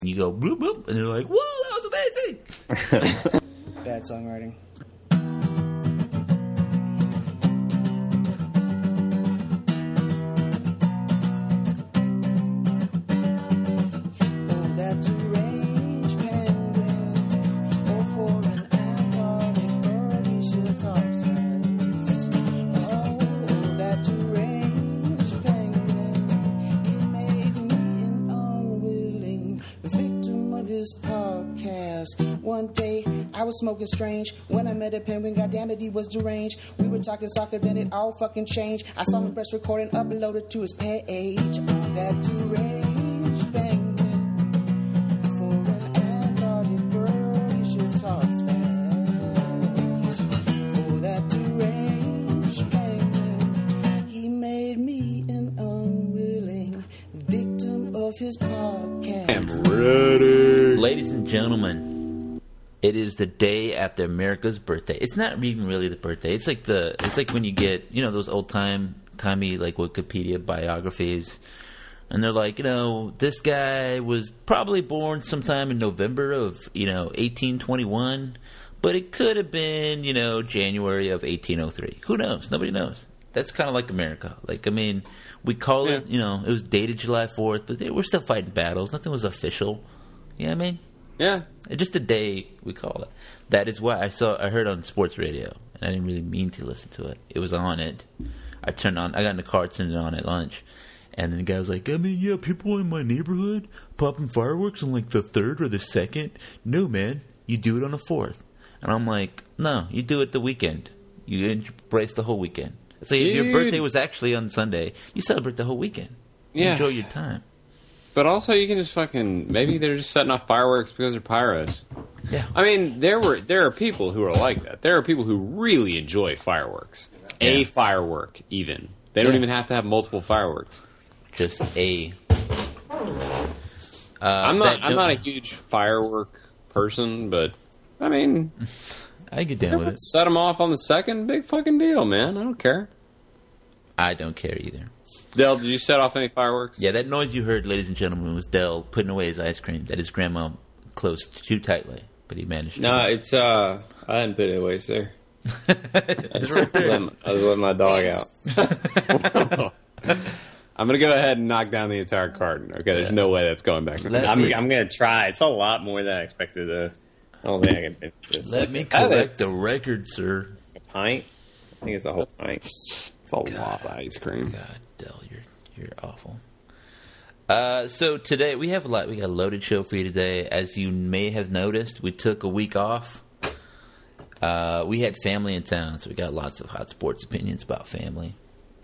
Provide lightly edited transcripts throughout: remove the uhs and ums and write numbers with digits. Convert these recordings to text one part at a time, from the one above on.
You go bloop bloop, and they're like, "Whoa, that was amazing!" Bad songwriting. One day I was smoking strange when I met a penguin. Goddammit, he was deranged. We were talking soccer, then it all fucking changed. I saw him press record and upload it to his page. That deranged penguin for an Antarctic bird, he sure talks fast. Oh, that deranged penguin, he made me an unwilling victim of his podcast. I'm ready, ladies and gentlemen. It is the day after America's birthday. It's not even really the birthday. It's like when you get, those timey like Wikipedia biographies, and they're like, this guy was probably born sometime in November of 1821, but it could have been January of 1803. Who knows? Nobody knows. That's kind of like America. We call it, it was dated July 4th, but we're still fighting battles. Nothing was official. You know what I mean? Yeah. Just a day, we call it. That is why I heard on sports radio, and I didn't really mean to listen to it. It was on it. I got in the car, turned it on at lunch, and then the guy was like, people in my neighborhood popping fireworks on the 3rd or the 2nd. No, man, you do it on the 4th. And I'm like, no, you do it the weekend. You embrace the whole weekend. So if your birthday was actually on Sunday, you celebrate the whole weekend. Yeah. Enjoy your time. But also, you can just maybe they're just setting off fireworks because they're pyros. Yeah. I mean, there are people who are like that. There are people who really enjoy fireworks. Yeah. A firework, even. They don't even have to have multiple fireworks. Just a. I'm not a huge firework person, but I mean, I get down with it. Set them off on the 2nd, big fucking deal, man. I don't care. I don't care either. Dell, did you set off any fireworks? Yeah, that noise you heard, ladies and gentlemen, was Dell putting away his ice cream that his grandma closed too tightly, but he managed to. No, it's, I didn't put it away, sir. I was letting my dog out. I'm going to go ahead and knock down the entire carton. Okay, there's no way that's going back. I'm going to try. It's a lot more than I expected to. I don't think I can finish this. Let me correct the record, sir. A pint? I think it's a whole pint. It's a lot of ice cream. God, Dell, you're awful. So today we have we got a loaded show for you today. As you may have noticed, we took a week off. We had family in town, so we got lots of hot sports opinions about family.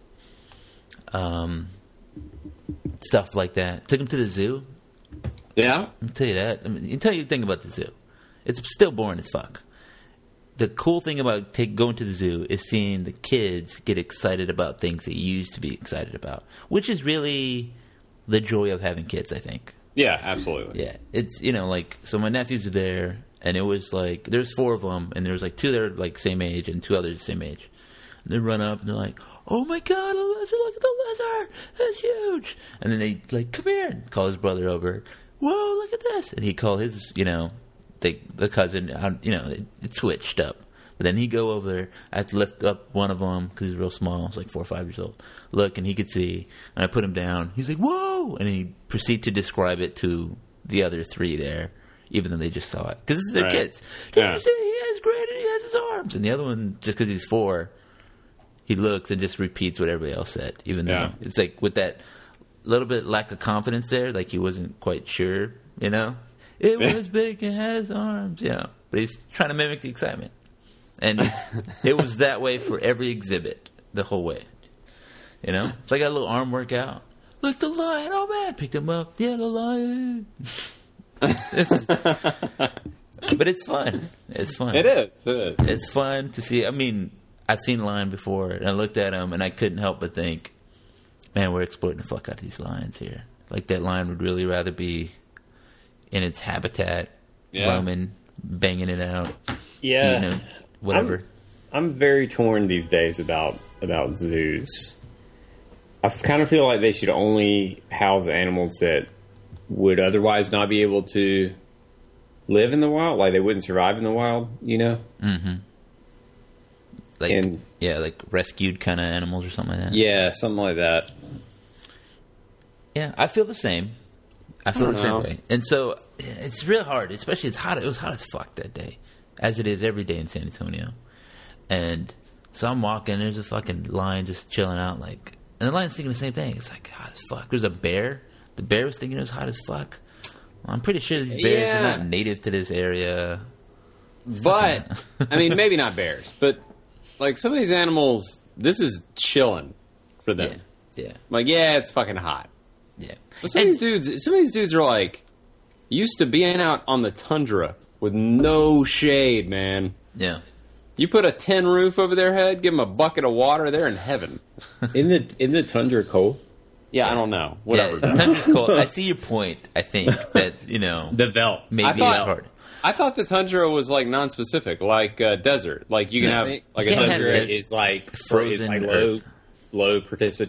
Stuff like that. Took them to the zoo. Yeah? I'll tell you that. I'll tell you the thing about the zoo. It's still boring as fuck. The cool thing about going to the zoo is seeing the kids get excited about things they used to be excited about, which is really the joy of having kids, I think. Yeah, absolutely. Yeah, it's so my nephews are there, and it was there's 4 of them, and there's 2 that are same age, and 2 others the same age. And they run up and they're like, "Oh my god, a lizard! Look at the lizard! That's huge!" And then they "Come here!" and call his brother over. "Whoa, look at this!" And he called his the cousin, it switched up. But then he'd go over there. I had to lift up one of them because he's real small. He's 4 or 5 years old. Look, and he could see. And I put him down. He's like, "Whoa!" And he proceeded to describe it to the other 3 there, even though they just saw it. Because this is their kids. Did you see? He has great and he has his arms. And the other one, just because he's 4, he looks and just repeats what everybody else said. Even though it's with that little bit lack of confidence there, he wasn't quite sure, It was big and had his arms, But he's trying to mimic the excitement. And it was that way for every exhibit, the whole way. It's like a little arm workout. Look, the lion, oh man, picked him up. Yeah, the lion. But it's fun. It's fun. It is. It's fun to see. I mean, I've seen lion before, and I looked at him, and I couldn't help but think, man, we're exploiting the fuck out of these lions here. That lion would really rather be in its habitat, roaming, banging it out. Yeah. Whatever. I'm very torn these days about zoos. I kind of feel like they should only house animals that would otherwise not be able to live in the wild, like they wouldn't survive in the wild, you know? Mm-hmm. Like, And- like rescued kind of animals or something like that. Yeah, something like that. Yeah, I feel the same. I feel I the don't same know. way. And so it's real hard, especially it's hot. It was hot as fuck that day, as it is every day in San Antonio. And so I'm walking, there's a fucking lion just chilling out, like, and the lion's thinking the same thing. It's like hot as fuck. There's a bear. The bear was thinking it was hot as fuck. Well, I'm pretty sure these bears are not native to this area. But I mean, maybe not bears, but like some of these animals, this is chilling for them. Yeah, Like, yeah, it's fucking hot. yeah. But some of these dudes are like used to being out on the tundra with no shade, man. Yeah. You put a tin roof over their head, give them a bucket of water, they're in heaven. In the tundra cold? Yeah, I don't know. Whatever. Yeah, Tundra's cold. I see your point. I think that, The veldt. maybe I it's thought- hard. I thought the tundra was like non-specific, like desert. Like you can Yeah, have you like a can't have tundra. it. is like Frozen is like earth. low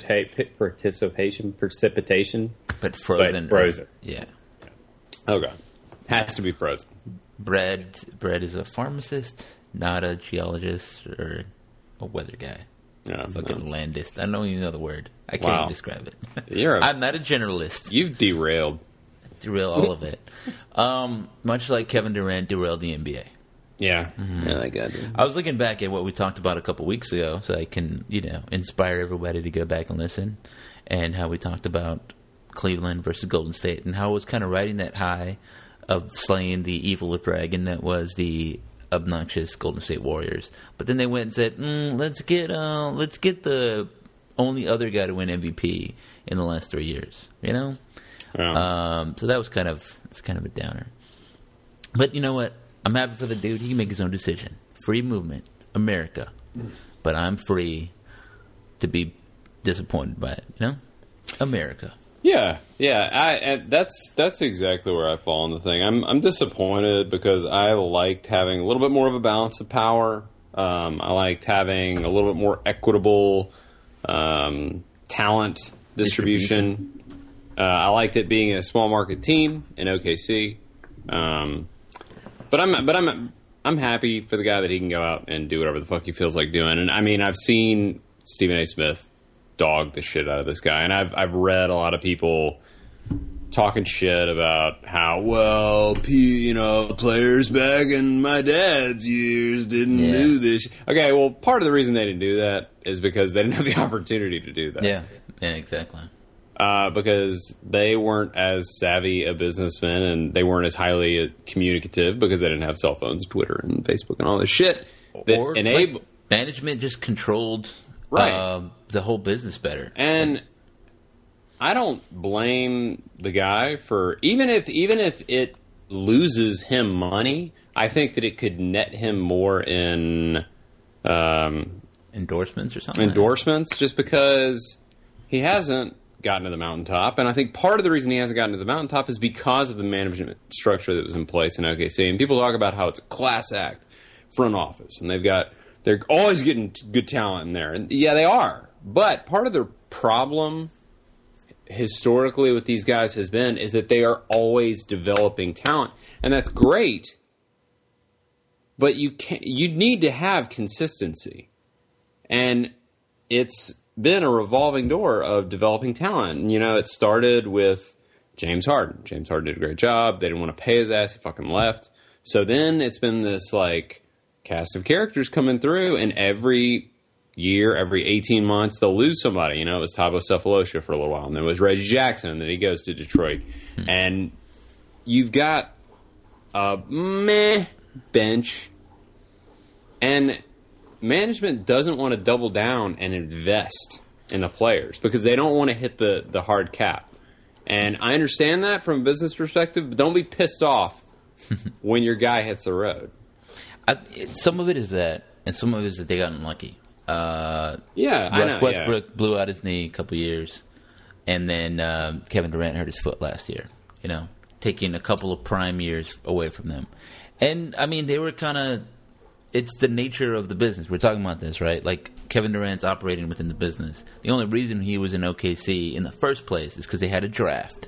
precipitation, But frozen. but frozen. Yeah. Okay, has to be frozen. Brad is a pharmacist, not a geologist or a weather guy. Yeah, Fucking landist. I don't even know the word. I can't Wow. even describe it. I'm not a generalist. You've derailed. Derail all of it. Much like Kevin Durant derailed the NBA. Yeah, Yeah, I got it. I was looking back at what we talked about a couple weeks ago, so I can, inspire everybody to go back and listen, and how we talked about Cleveland versus Golden State, and how it was kind of riding that high of slaying the evil dragon that was the obnoxious Golden State Warriors. But then they went and said, let's get the only other guy to win MVP in the last 3 years. Yeah. So that was kind of a downer. But you know what? I'm happy for the dude. He can make his own decision. Free movement, America. But I'm free to be disappointed by it. America. Yeah. And that's exactly where I fall on the thing. I'm disappointed because I liked having a little bit more of a balance of power. I liked having a little bit more equitable talent distribution. I liked it being a small market team in OKC. But I'm happy for the guy that he can go out and do whatever the fuck he feels like doing. And I mean, I've seen Stephen A. Smith dog the shit out of this guy, and I've read a lot of people talking shit about how players back in my dad's years didn't do this. Okay, well, part of the reason they didn't do that is because they didn't have the opportunity to do that. Yeah, exactly. Because they weren't as savvy a businessman and they weren't as highly communicative because they didn't have cell phones, Twitter, and Facebook, and all this shit. Or management just controlled the whole business better. And I don't blame the guy for even if it loses him money. I think that it could net him more in endorsements or something. Just because he hasn't gotten to the mountaintop, and I think part of the reason he hasn't gotten to the mountaintop is because of the management structure that was in place in OKC. And people talk about how it's a class act front office, and they're always getting good talent in there, and yeah, they are. But part of the problem historically with these guys has been is that they are always developing talent, and that's great. But you need to have consistency, and it's been a revolving door of developing talent. It started with James Harden. James Harden did a great job. They didn't want to pay his ass. He fucking left. So then it's been this cast of characters coming through, and every year, every 18 months, they'll lose somebody. It was Thabo Cephalosha for a little while, and then it was Reggie Jackson, and then he goes to Detroit. And you've got a meh bench, and management doesn't want to double down and invest in the players because they don't want to hit the hard cap. And I understand that from a business perspective, but don't be pissed off when your guy hits the road. Some of it is that, and some of it is that they got unlucky. I know. Westbrook blew out his knee a couple years, and then Kevin Durant hurt his foot last year. Taking a couple of prime years away from them. And I mean, they were kind of. It's the nature of the business. We're talking about this, right? Like, Kevin Durant's operating within the business. The only reason he was in OKC in the first place is because they had a draft.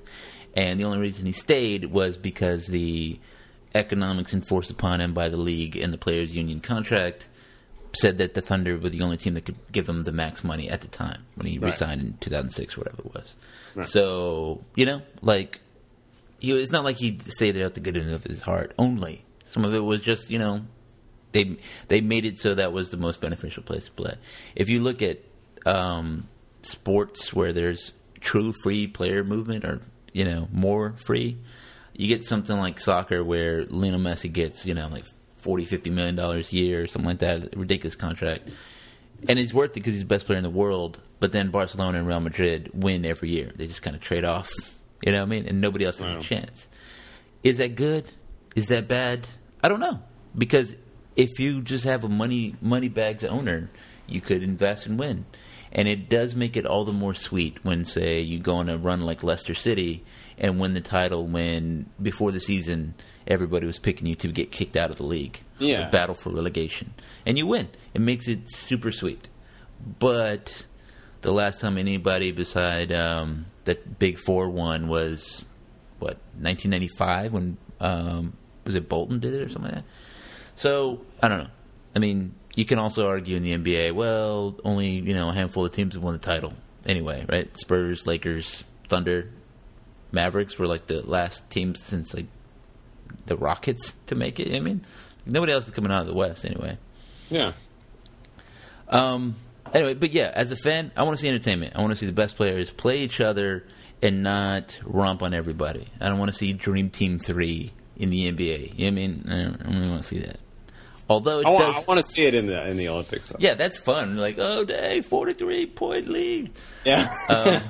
And the only reason he stayed was because the economics enforced upon him by the league and the players' union contract said that the Thunder were the only team that could give him the max money at the time when he resigned in 2006 or whatever it was. Right. So, like, it's not like he stayed there out the goodness of his heart only. Some of it was just, they made it so that was the most beneficial place to play. If you look at sports where there's true free player movement or, more free, you get something like soccer where Lionel Messi gets, like $40-50 million a year or something like that, a ridiculous contract. And it's worth it because he's the best player in the world. But then Barcelona and Real Madrid win every year. They just kind of trade off, you know what I mean? And nobody else has a chance. Is that good? Is that bad? I don't know. Because if you just have a money bags owner, you could invest and win. And it does make it all the more sweet when, say, you go on a run like Leicester City and win the title when, before the season, everybody was picking you to get kicked out of the league. Yeah. Or battle for relegation. And you win. It makes it super sweet. But the last time anybody beside that Big Four won was, 1995 when, was it Bolton did it or something like that? So, I don't know. I mean, you can also argue in the NBA, well, only, a handful of teams have won the title. Anyway, right? Spurs, Lakers, Thunder, Mavericks were like the last teams since like the Rockets to make it. I mean, nobody else is coming out of the West anyway. Yeah. Anyway, but yeah, as a fan, I want to see entertainment. I want to see the best players play each other and not romp on everybody. I don't want to see Dream Team 3 in the NBA. You know what I mean? I don't really want to see that. Although I want to see it in the Olympics. Though. Yeah, that's fun. Like, oh, day 43-point lead. Yeah.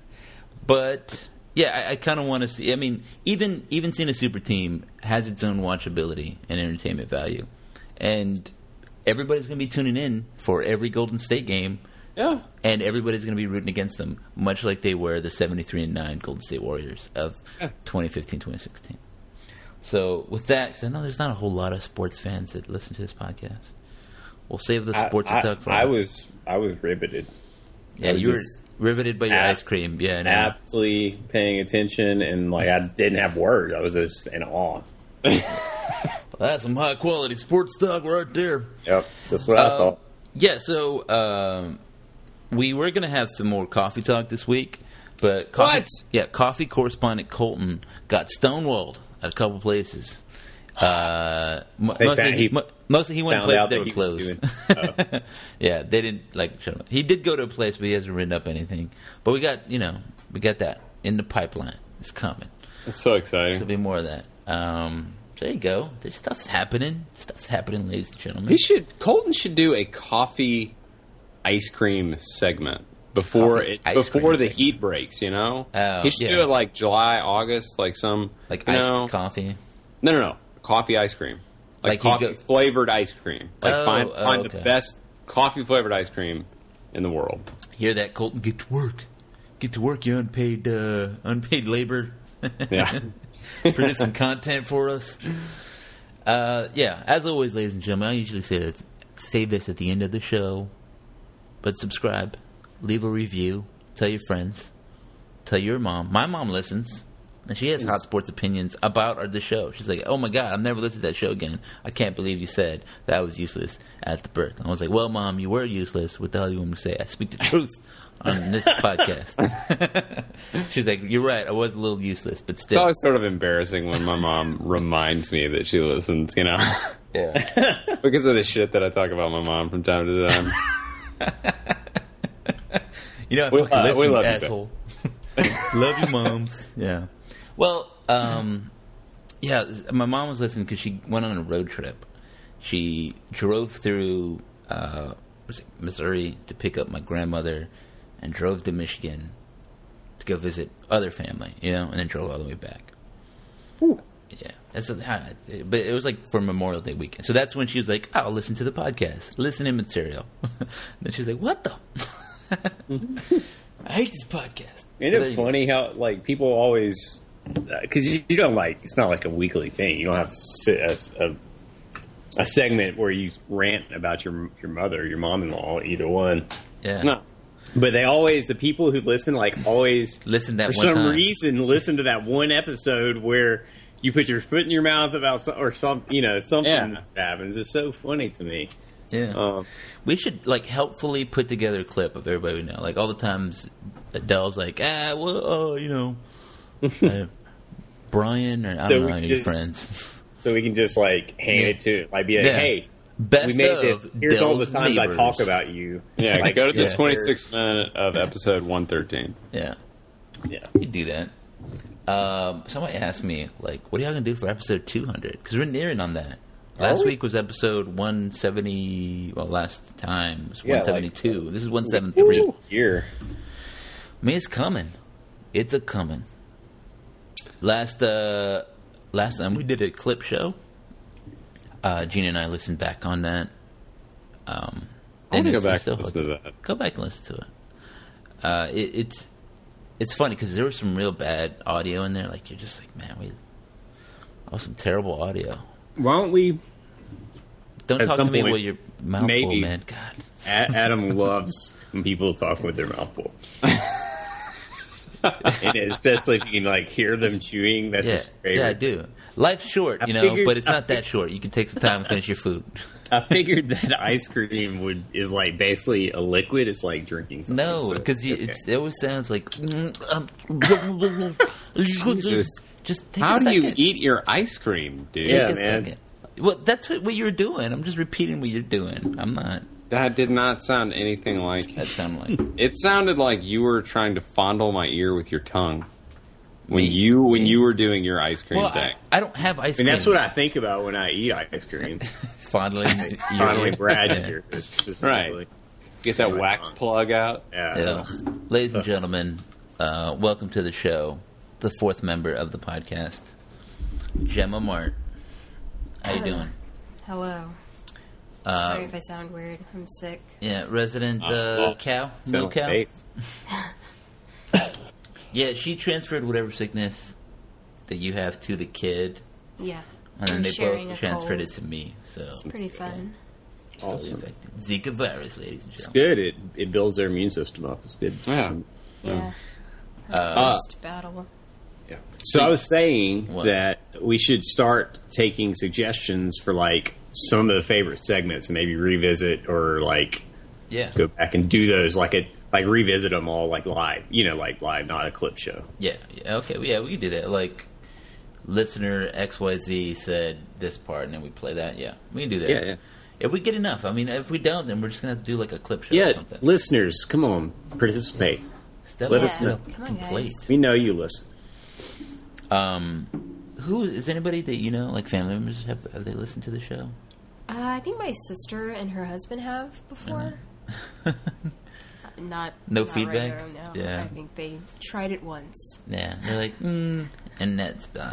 But yeah, I kind of want to see. I mean, even seeing a super team has its own watchability and entertainment value, and everybody's going to be tuning in for every Golden State game. Yeah. And everybody's going to be rooting against them, much like they were the 73-9 Golden State Warriors of 2015-2016. So with that, because I know there's not a whole lot of sports fans that listen to this podcast, we'll save the sports talk for. I was riveted. Yeah, you were riveted by your ice cream. Yeah, no. Absolutely paying attention, and like I didn't have words. I was just in awe. Well, that's some high quality sports talk right there. Yep, that's what I thought. Yeah, so we were going to have some more coffee talk this week, but coffee correspondent Colton got stonewalled at a couple places. Mostly he went to places that were closed. Yeah, they didn't shut him up. He did go to a place, but he hasn't written up anything. But we got that in the pipeline. It's coming. It's so exciting. There'll be more of that. There you go. There's stuff's happening. Stuff's happening, ladies and gentlemen. Colton should do a coffee ice cream segment before the heat breaks. He should do it like July, August, like some iced coffee. No. Coffee ice cream. Like coffee flavored ice cream. Like find the best coffee flavored ice cream in the world. Hear that, Colton? Get to work. Get to work, you unpaid labor. Yeah. Produce some content for us. Yeah, as always, ladies and gentlemen, I usually say this at the end of the show. But subscribe, leave a review, tell your friends, tell your mom. My mom listens, and she has hot sports opinions about the show. She's like, oh my God, I've never listened to that show again. I can't believe you said that I was useless at the birth. And I was like, well, Mom, you were useless. What the hell do you want me to say? I speak the truth on this podcast. She's like, you're right, I was a little useless, but still. It's always sort of embarrassing when my mom reminds me that she listens, Yeah. Because of the shit that I talk about my mom from time to time. We love you, asshole. Love you, moms. Yeah. Well, yeah, my mom was listening because she went on a road trip. She drove through Missouri to pick up my grandmother and drove to Michigan to go visit other family, and then drove all the way back. Ooh. Yeah. But it was like for Memorial Day weekend. So that's when she was like, I'll listen to the podcast. Listening material. Then she's like, what the? I hate this podcast. Isn't it funny how people always, because you don't it's not like a weekly thing. You don't have a segment where you rant about your mother, your mom-in-law, either one. Yeah. No. But the people who listen, like, always, Listen that for one some time. reason, listen to that one episode where you put your foot in your mouth about something Yeah. happens. It's so funny to me. Yeah. We should, like, helpfully put together a clip of everybody we know. Like, all the times Adele's like, Brian, or I So don't we know, any just- friends. So we can just, like, hand it to, like, be like, Yeah. hey, Best we made this. of Here's all the Dell's times neighbors. I talk about you. Yeah, Like, go to the yeah. 26th minute of episode 113. Yeah. Yeah. You do that. Somebody asked me, like, what are y'all going to do for episode 200? Because we're nearing on that. Last week was episode 170. Well, last time was 172. This is 173. Year. I mean, it's coming. It's a coming. Last time we did a clip show, Gina and I listened back on that. I want to go back and listen to that. Go back and listen to it. It's funny because there was some real bad audio in there. Like, you're just like, man, some terrible audio. Why don't we? Don't At talk some to me point, while you're mouth full, maybe- man. God. Adam loves when people talk with their mouth full. And especially if you can, like, hear them chewing. That's his favorite. Yeah, I do. Life's short, I figured- but it's not that short. You can take some time and finish your food. I figured that ice cream is like basically a liquid. It's like drinking something. No, so because it's okay. it always sounds like. Jesus. Just take How a do you second. eat your ice cream, dude? Yeah, Take a man. second. Well, that's what you're doing. I'm just repeating what you're doing. I'm not. That did not sound anything like... That sounded like. It sounded like you were trying to fondle my ear with your tongue when Me? you were doing your ice cream Well, thing. I don't have ice And cream. that's what I think about when I eat ice cream. Fondling. Finally, Brad's here. Right. Get that my wax tongue. plug out. Yeah. Ladies and gentlemen, welcome to the show. The fourth member of the podcast, Gemma Mart. How you doing? Hello. Sorry if I sound weird. I'm sick. Yeah, resident cow, Sound milk cow. like Yeah, she transferred whatever sickness that you have to the kid, Yeah. and then We're they sharing both a transferred cold. it to me. So It's pretty fun. Awesome. infected. Zika virus, ladies and It's gentlemen. good. It builds their immune system up. It's good. Yeah. Yeah. First battle. Yeah. So I was saying What? that we should start taking suggestions for like some of the favorite segments and maybe revisit or like Yeah, go back and do those like revisit them all like live. Like live, not a clip show. yeah. Okay, yeah, we can do that. Like, listener XYZ said this part, and then we play that. Yeah, we can do that. Yeah. If we get enough, I mean, if we don't, then we're just gonna have to do like a clip show or Yeah, something. listeners, come on, participate. Step let up us to the know. Come on, plate. guys. We know you listen. Who is anybody that you know, like family members, have they listened to the show? I think my sister and her husband have before. Not No not feedback? regular, no. Yeah. I think they tried it once. Yeah, they're like, and that's about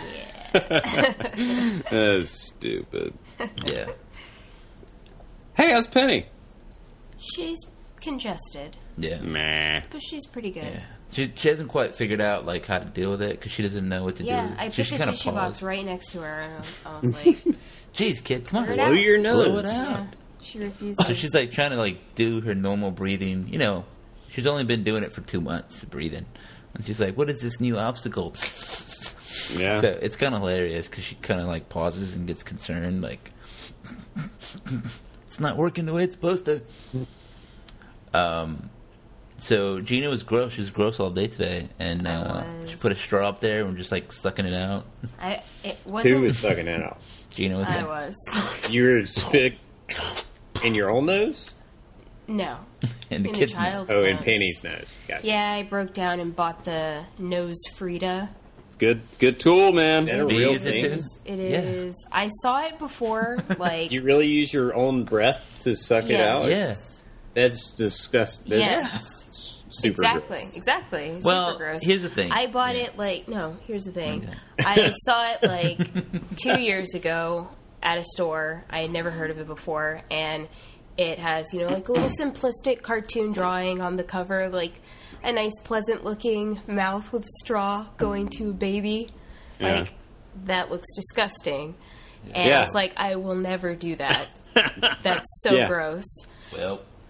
That's stupid. yeah. Hey, how's Penny? She's congested, Yeah. Meh. but she's pretty good. Yeah. She hasn't quite figured out like how to deal with it because she doesn't know what to Yeah, do. I So put she the kinda tissue box paused. right next to her, and I was like, Jeez, kid, come on, Blow it Blow out. your nose. blow it out. yeah. She refuses. So she's like trying to like do her normal breathing. She's only been doing it for 2 months, breathing, and she's like, "What is this new obstacle?" Yeah. So it's kind of hilarious because she kind of like pauses and gets concerned, like it's not working the way it's supposed to. So Gina was gross. She was gross all day today, and I was. she put a straw up there and just like sucking it out. It wasn't. Who was sucking it out? Gina was. I was. You were spit in your own nose? No. And the In the kids. child's Oh, in nose. Penny's nose. Gotcha. Yeah, I broke down and bought the nose Frida. It's good. Good tool, man. Is that a Me, real is it thing? too? It Yeah. is. I saw it before, like. You really use your own breath to suck it Yes. out? Yeah. That's disgusting. That's Yeah. super gross. Exactly. Well, Super gross. here's the thing. I bought it here's the thing. I saw it like 2 years ago at a store. I had never heard of it before, and it has, like a little simplistic cartoon drawing on the cover, like a nice, pleasant looking mouth with straw going to a baby. Yeah. Like, that looks disgusting. And Yeah. I was like, I will never do that. That's so Yeah. gross. Well,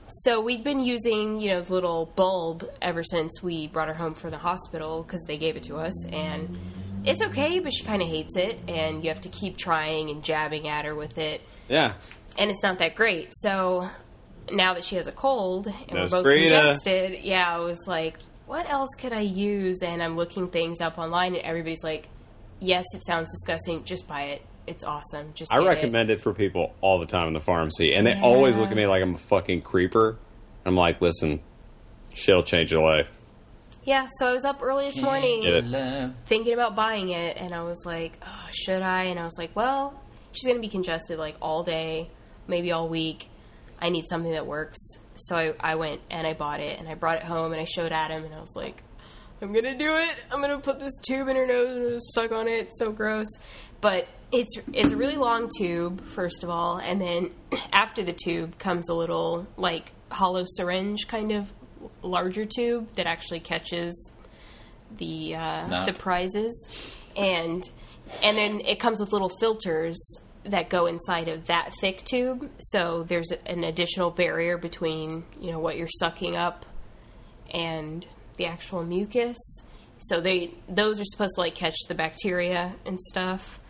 So we'd been using, the little bulb ever since we brought her home from the hospital because they gave it to us, and it's okay, but she kind of hates it, and you have to keep trying and jabbing at her with it, Yeah. and it's not that great. So now that she has a cold and Nose we're both Brita. congested, I was like, what else could I use? And I'm looking things up online, and everybody's like, yes, it sounds disgusting, just buy it. It's awesome. Just I get recommend it for people all the time in the pharmacy, and they always look at me like I'm a fucking creeper. I'm like, listen, shit'll change your life. Yeah, so I was up early this morning Get it. Love. thinking about buying it, and I was like, oh, should I? And I was like, well, she's going to be congested like all day, maybe all week. I need something that works. So I went and I bought it, and I brought it home, and I showed Adam, and I was like, I'm going to do it. I'm going to put this tube in her nose and just suck on it. It's so gross. But it's a really long tube, first of all, and then after the tube comes a little, like, hollow syringe kind of larger tube that actually catches the prizes. And then it comes with little filters that go inside of that thick tube. So there's an additional barrier between, what you're sucking up and the actual mucus. So those are supposed to, like, catch the bacteria and stuff.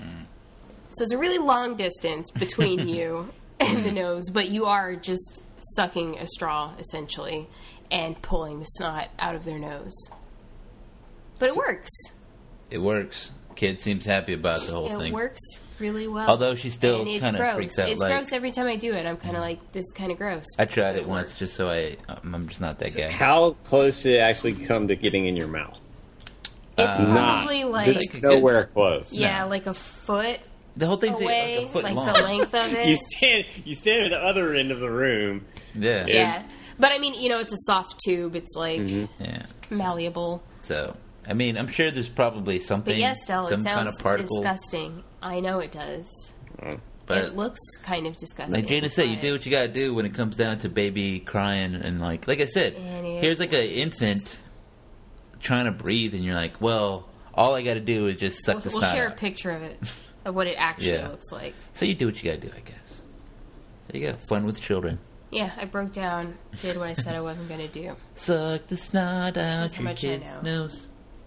So it's a really long distance between you and the nose, but you are just sucking a straw, essentially, and pulling the snot out of their nose. But it works. It works. Kid seems happy about the whole thing. It works really well. Although she still And it's kind of gross. freaks out. It's like, gross every time I do it. I'm kind of like, this is kind of gross. I tried it once works. just so I'm just not that guy. How close did it actually come to getting in your mouth? It's probably Not like, just nowhere close. yeah, like a foot The whole thing's away, like a foot like long. the length of it. You stand at the other end of the room. Yeah. Yeah. But I mean, it's a soft tube. It's like Yeah. malleable. So, I mean, I'm sure there's probably something, But yes, Del, it some sounds kind of particle. disgusting. I know it does. But it looks kind of disgusting. like Jana said, you but- do what you gotta do when it comes down to baby crying and like I said, And it here's like an infant trying to breathe, and you're like, well, all I gotta do is just suck the We'll snot share a out. picture of it, of what it actually Yeah. looks like. So you do what you gotta do, I guess. There you go, fun with children. Yeah, I broke down, did what I said I wasn't going to do. Suck the snot out how your much I kid's know. nose.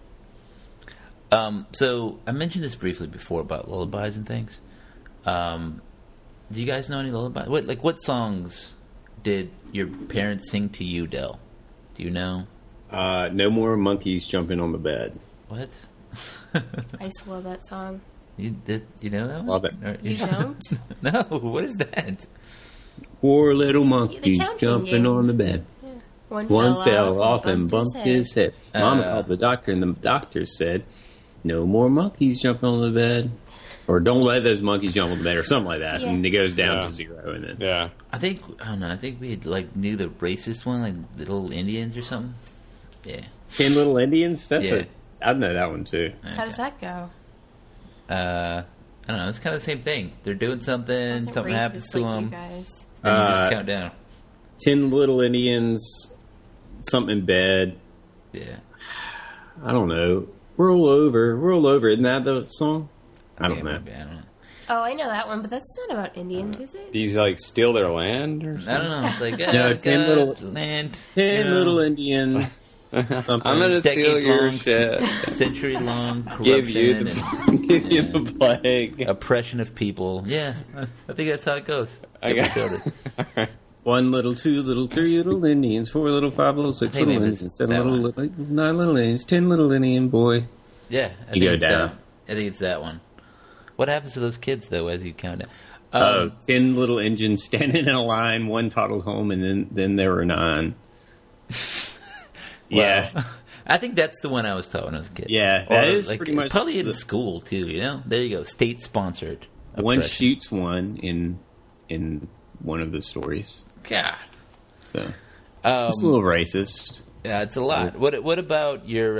So I mentioned this briefly before about lullabies and things. Do you guys know any lullabies? What songs did your parents sing to you, Del? Do you know? No more monkeys jumping on the bed. What? I used to love that song. You know that one? Love it. Or- You don't? No, what is that? Poor little monkeys counting jumping game. on the bed. One Fell off and bumped his head. Mama Uh, called the doctor, and the doctor said, "No more monkeys jumping on the bed." Or don't let those monkeys jump on the bed, or something like that. Yeah. And it goes down Yeah. to 0. And then Yeah. I don't know. I think we had, knew the racist one, like Little Indians or something. Yeah. 10 Little Indians. That's Yeah. I know that one too. How does that go? I don't know. It's kind of the same thing. They're doing something. Wasn't Something racist happens to like you them. guys. And you just count down. 10 Little Indians. Something in bed. Yeah. I don't know. Roll over. Isn't that the song? I don't Yeah, know. maybe, I don't know. Oh, I know that one, but that's not about Indians, is it? Do you steal their land or something? I don't know. It's like No, 10 little- land. 10 you know, Little Indian. Something. I'm gonna steal your decades-long, shit. Century-long corruption Give you and the plague. oppression of people. Yeah, I think that's how it goes. I Give got- children. 1 little, 2 little, 3 little Indians, 4 little, 5 little, 6 I think little maybe it's Indians, 7 that little, one. 9 little Indians, 10 little Indian boy. Yeah, I You think go it's down. I think it's that one. What happens to those kids though as you count down? 10 little engines standing in a line, 1 toddled home, and then there were 9. Yeah. Well, I think that's the one I was taught when I was a kid. Yeah, Or, that is pretty much probably in the- school too. You know, there you go, state sponsored. One oppression. shoots one in one of the stories. God, So it's a little racist. yeah, it's a lot. What about your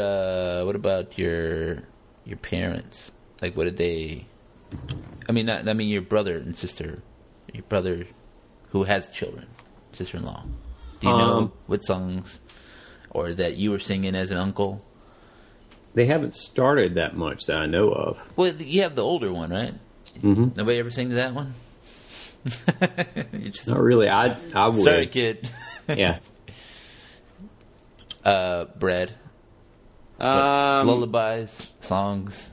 parents? Like, what did they? I mean, your brother and sister, your brother who has children, sister-in-law. Do you know what songs, or that you were singing as an uncle? They haven't started that much that I know of. Well, you have the older one, right? Mm-hmm. Nobody ever sing to that one? Not really. I would. Sorry, kid. Yeah. Brad. Lullabies, songs.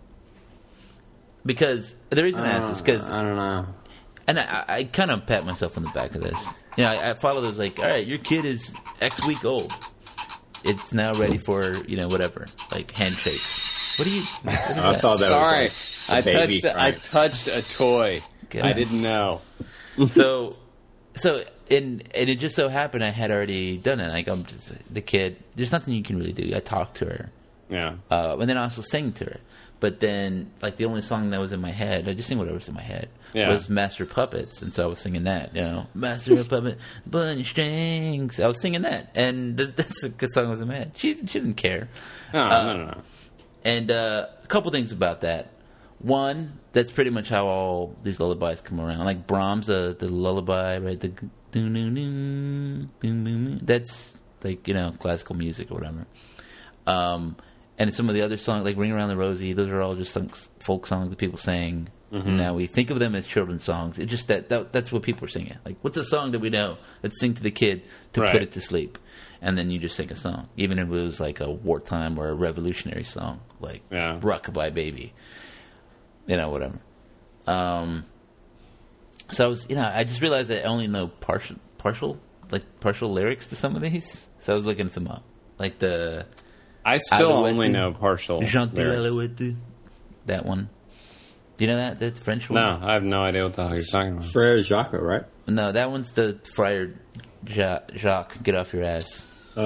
Because the reason I ask is because I don't know. and I kind of pat myself on the back of this. You know, I follow those like, all right, your kid is X week old. It's now ready for, you know, whatever, like handshakes. What do you? What is I that? thought that Sorry, was like a baby, I right? touched a toy. God. I didn't know. So and it just so happened I had already done it. Like I'm just the kid. There's nothing you can really do. I talked to her, Yeah. and then I also sang to her. But then, like the only song that was in my head, I just sing whatever was in my head, was Master of Puppets, and so I was singing that. You know, Master of Puppet, bunny strings. I was singing that, and that's a good song that was in my head. She didn't care. No. And a couple things about that. One, that's pretty much how all these lullabies come around. Like Brahms, the lullaby, right? The that's like, you know, classical music or whatever. And some of the other songs, like Ring Around the Rosie, those are all just folk songs that people sang. And now we think of them as children's songs. It's just that's what people are singing. Like, what's a song that we know? Let's sing to the kid to put it to sleep. And then you just sing a song. Even if it was like a wartime or a revolutionary song, like Rockabye Baby. You know, whatever. So I was, you know, I just realized that I only know partial lyrics to some of these. So I was looking some up. Like the... I still Alouette. only know partial Gentil lyrics. Alouette. That one. Do you know that? That's the French one? No, I have no idea what the hell you're talking about. Frere Jacques, right? No, that one's the Friar Jacques. Get off your ass.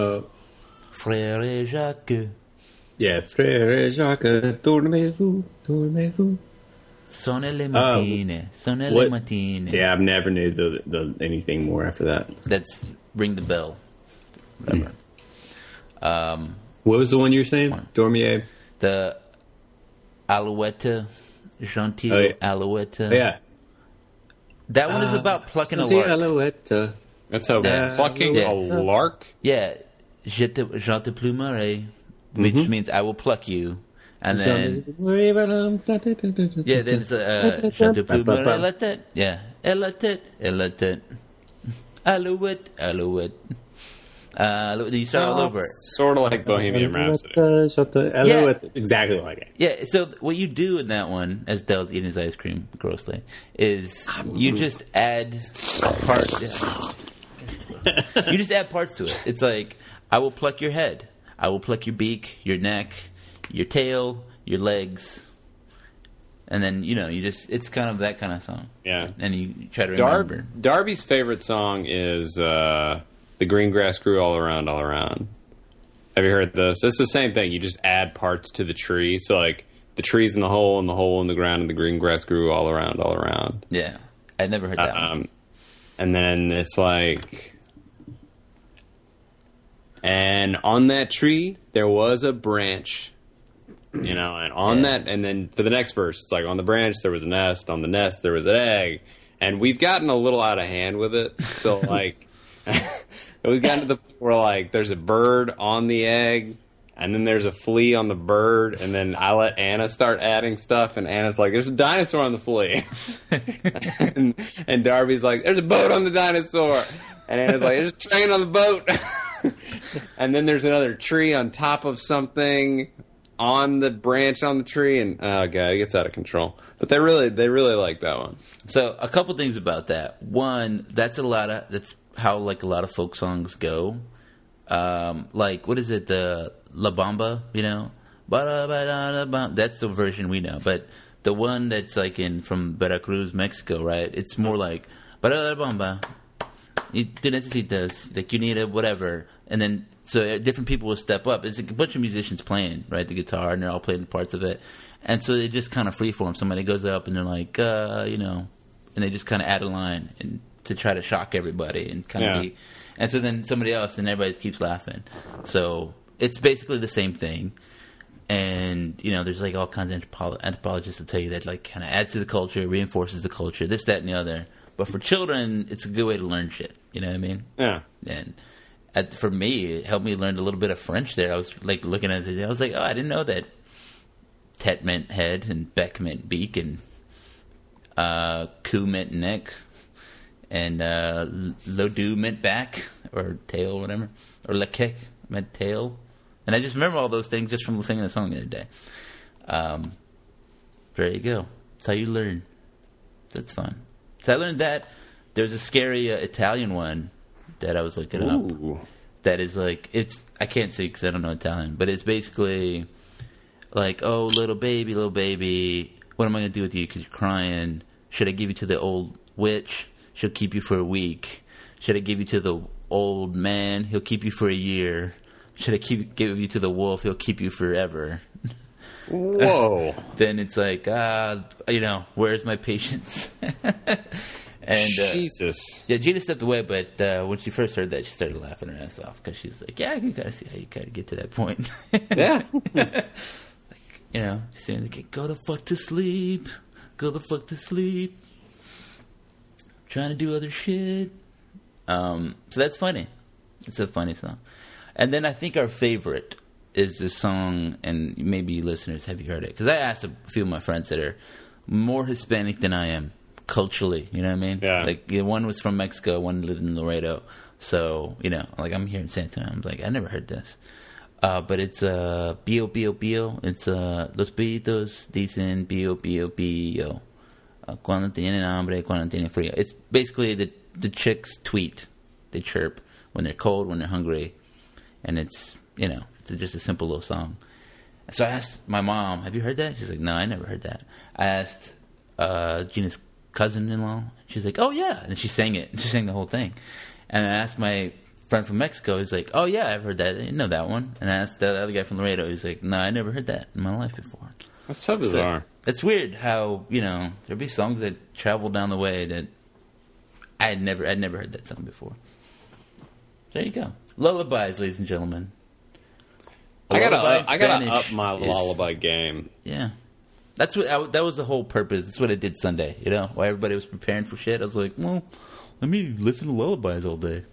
Frère Jacques. Yeah, Frere Jacques, dormez-vous, dormez-vous. Sonne le matine. Sonne le What? matine. Yeah, I've never knew the anything more after that. That's Ring the Bell. Whatever. What was the one you were saying? Dormier? The Alouette. Gentil Oh, yeah. Alouette. Yeah. That one is about plucking a lark. Alouette. That's a Yeah. plucking Yeah. a lark? Yeah. Je te plumerai. Which means I will pluck you. And then... Yeah, then it's je te plumerai la tête. Yeah. Et la tête. Et la tête. Alouette. Alouette. You start all over it. Sort of like Bohemian Rhapsody. Alouette. Exactly like it. Yeah, so what you do in that one, as Dell's eating his ice cream grossly, is you just add parts. You just add parts to it. It's like, I will pluck your head. I will pluck your beak, your neck, your tail, your legs. And then, you know, it's kind of that kind of song. Yeah. And you try to remember. Darby's favorite song is The Green Grass Grew All Around, All Around. Have you heard this? It's the same thing. You just add parts to the tree. So, like, the tree's in the hole in the ground, and the green grass grew all around, all around. Yeah. I'd never heard that one. And then it's like... And on that tree, there was a branch, you know, and on that, and then for the next verse, it's like on the branch, there was a nest, on the nest, there was an egg. And we've gotten a little out of hand with it. So, like, we've gotten to the point where, like, there's a bird on the egg, and then there's a flea on the bird, and then I let Anna start adding stuff, and Anna's like, there's a dinosaur on the flea. and Darby's like, there's a boat on the dinosaur. And Anna's like, there's a train on the boat. And then there's another tree on top of something on the branch on the tree, and oh god, it gets out of control. But they really like that one. So a couple things about that. One, that's how like a lot of folk songs go. Like what is it, the La Bamba, you know? That's the version we know. But the one that's like from Veracruz, Mexico, right? It's more like La Bamba. You necesitas, like you need a whatever, and then so different people will step up. It's like a bunch of musicians playing, right, the guitar, and they're all playing parts of it, and so they just kind of freeform. Somebody goes up and they're like, you know, and they just kind of add a line and to try to shock everybody and kind of be, and so then somebody else and everybody keeps laughing. So it's basically the same thing, and you know, there's like all kinds of anthropologists that tell you that like kind of adds to the culture, reinforces the culture, this, that, and the other. But for children, it's a good way to learn shit. You know what I mean? Yeah. And for me, it helped me learn a little bit of French there. I was like looking at it. I was like, oh, I didn't know that Tet meant head and Bec meant beak and Cou meant neck. and Lodu meant back or tail, whatever, or lekek meant tail, and I just remember all those things just from singing the song the other day. There you go. That's how you learn. That's fun. So I learned that. There's a scary Italian one that I was looking up. That is like, it's, I can't see because I don't know Italian, but it's basically like, oh, little baby, what am I going to do with you because you're crying? Should I give you to the old witch? She'll keep you for a week. Should I give you to the old man? He'll keep you for a year. Should I give you to the wolf? He'll keep you forever. Whoa. Then it's like, where's my patience? And Jesus. Yeah, Gina stepped away, but when she first heard that, she started laughing her ass off because she's like, yeah, I can kind of see how you kind of get to that point. Yeah. She's saying, go the fuck to sleep. Go the fuck to sleep. Trying to do other shit. So that's funny. It's a funny song. And then I think our favorite is the song, and maybe listeners, have you heard it? Because I asked a few of my friends that are more Hispanic than I am. Culturally, you know what I mean? Yeah. Like, one was from Mexico, one lived in Laredo. So, like, I'm here in San Antonio. I'm like, I never heard this. But it's Bio Bio Bio. It's Los Pollitos dicen Bio Bio Bio. Cuando tienen hambre, cuando tienen frío. It's basically the chicks tweet. They chirp when they're cold, when they're hungry. And it's, it's just a simple little song. So I asked my mom, have you heard that? She's like, no, I never heard that. I asked Gina's cousin-in-law. She's like, oh yeah, and she sang it. She sang the whole thing. And I asked my friend from Mexico. He's like, oh yeah, I've heard that. I didn't know that one. And I asked the other guy from Laredo. He's like, no, I never heard that in my life before. That's so bizarre. So, it's weird how there'd be songs that travel down the way that I'd never heard that song before. There you go. Lullabies, ladies and gentlemen. I gotta up my lullaby game. Yeah. That's what that was the whole purpose. That's what I did Sunday. While everybody was preparing for shit, I was like, well, let me listen to lullabies all day.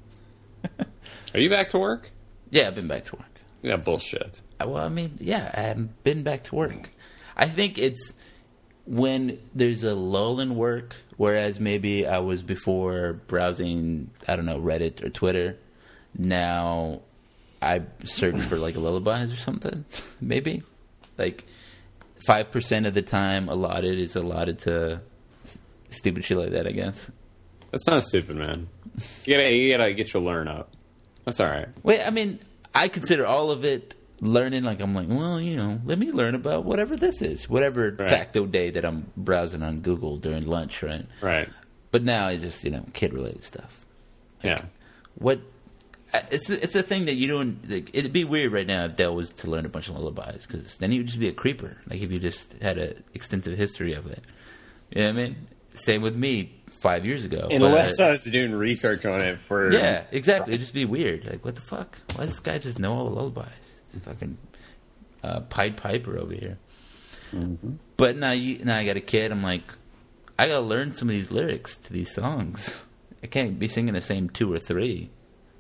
Are you back to work? Yeah, I've been back to work. Yeah, bullshit. Well, I mean, yeah, I've been back to work. I think it's when there's a lull in work, whereas maybe I was before browsing, I don't know, Reddit or Twitter. Now I search for like lullabies or something, maybe. Like 5% of the time is allotted to stupid shit like that, I guess. That's not stupid, man. You gotta get your learn up. That's all right. Wait, I mean, I consider all of it learning. Like, I'm like, well, let me learn about whatever this is. Whatever facto day that I'm browsing on Google during lunch, right? Right. But now I just, kid-related stuff. Like, what... It's a thing that you don't... Like, it'd be weird right now if Dell was to learn a bunch of lullabies, because then he would just be a creeper. Like, if you just had an extensive history of it. You know what I mean? Same with me 5 years ago. Unless I was doing research on it for... Yeah, exactly. It'd just be weird. Like, what the fuck? Why does this guy just know all the lullabies? It's a fucking Pied Piper over here. Mm-hmm. But now I got a kid. I'm like, I got to learn some of these lyrics to these songs. I can't be singing the same 2 or 3.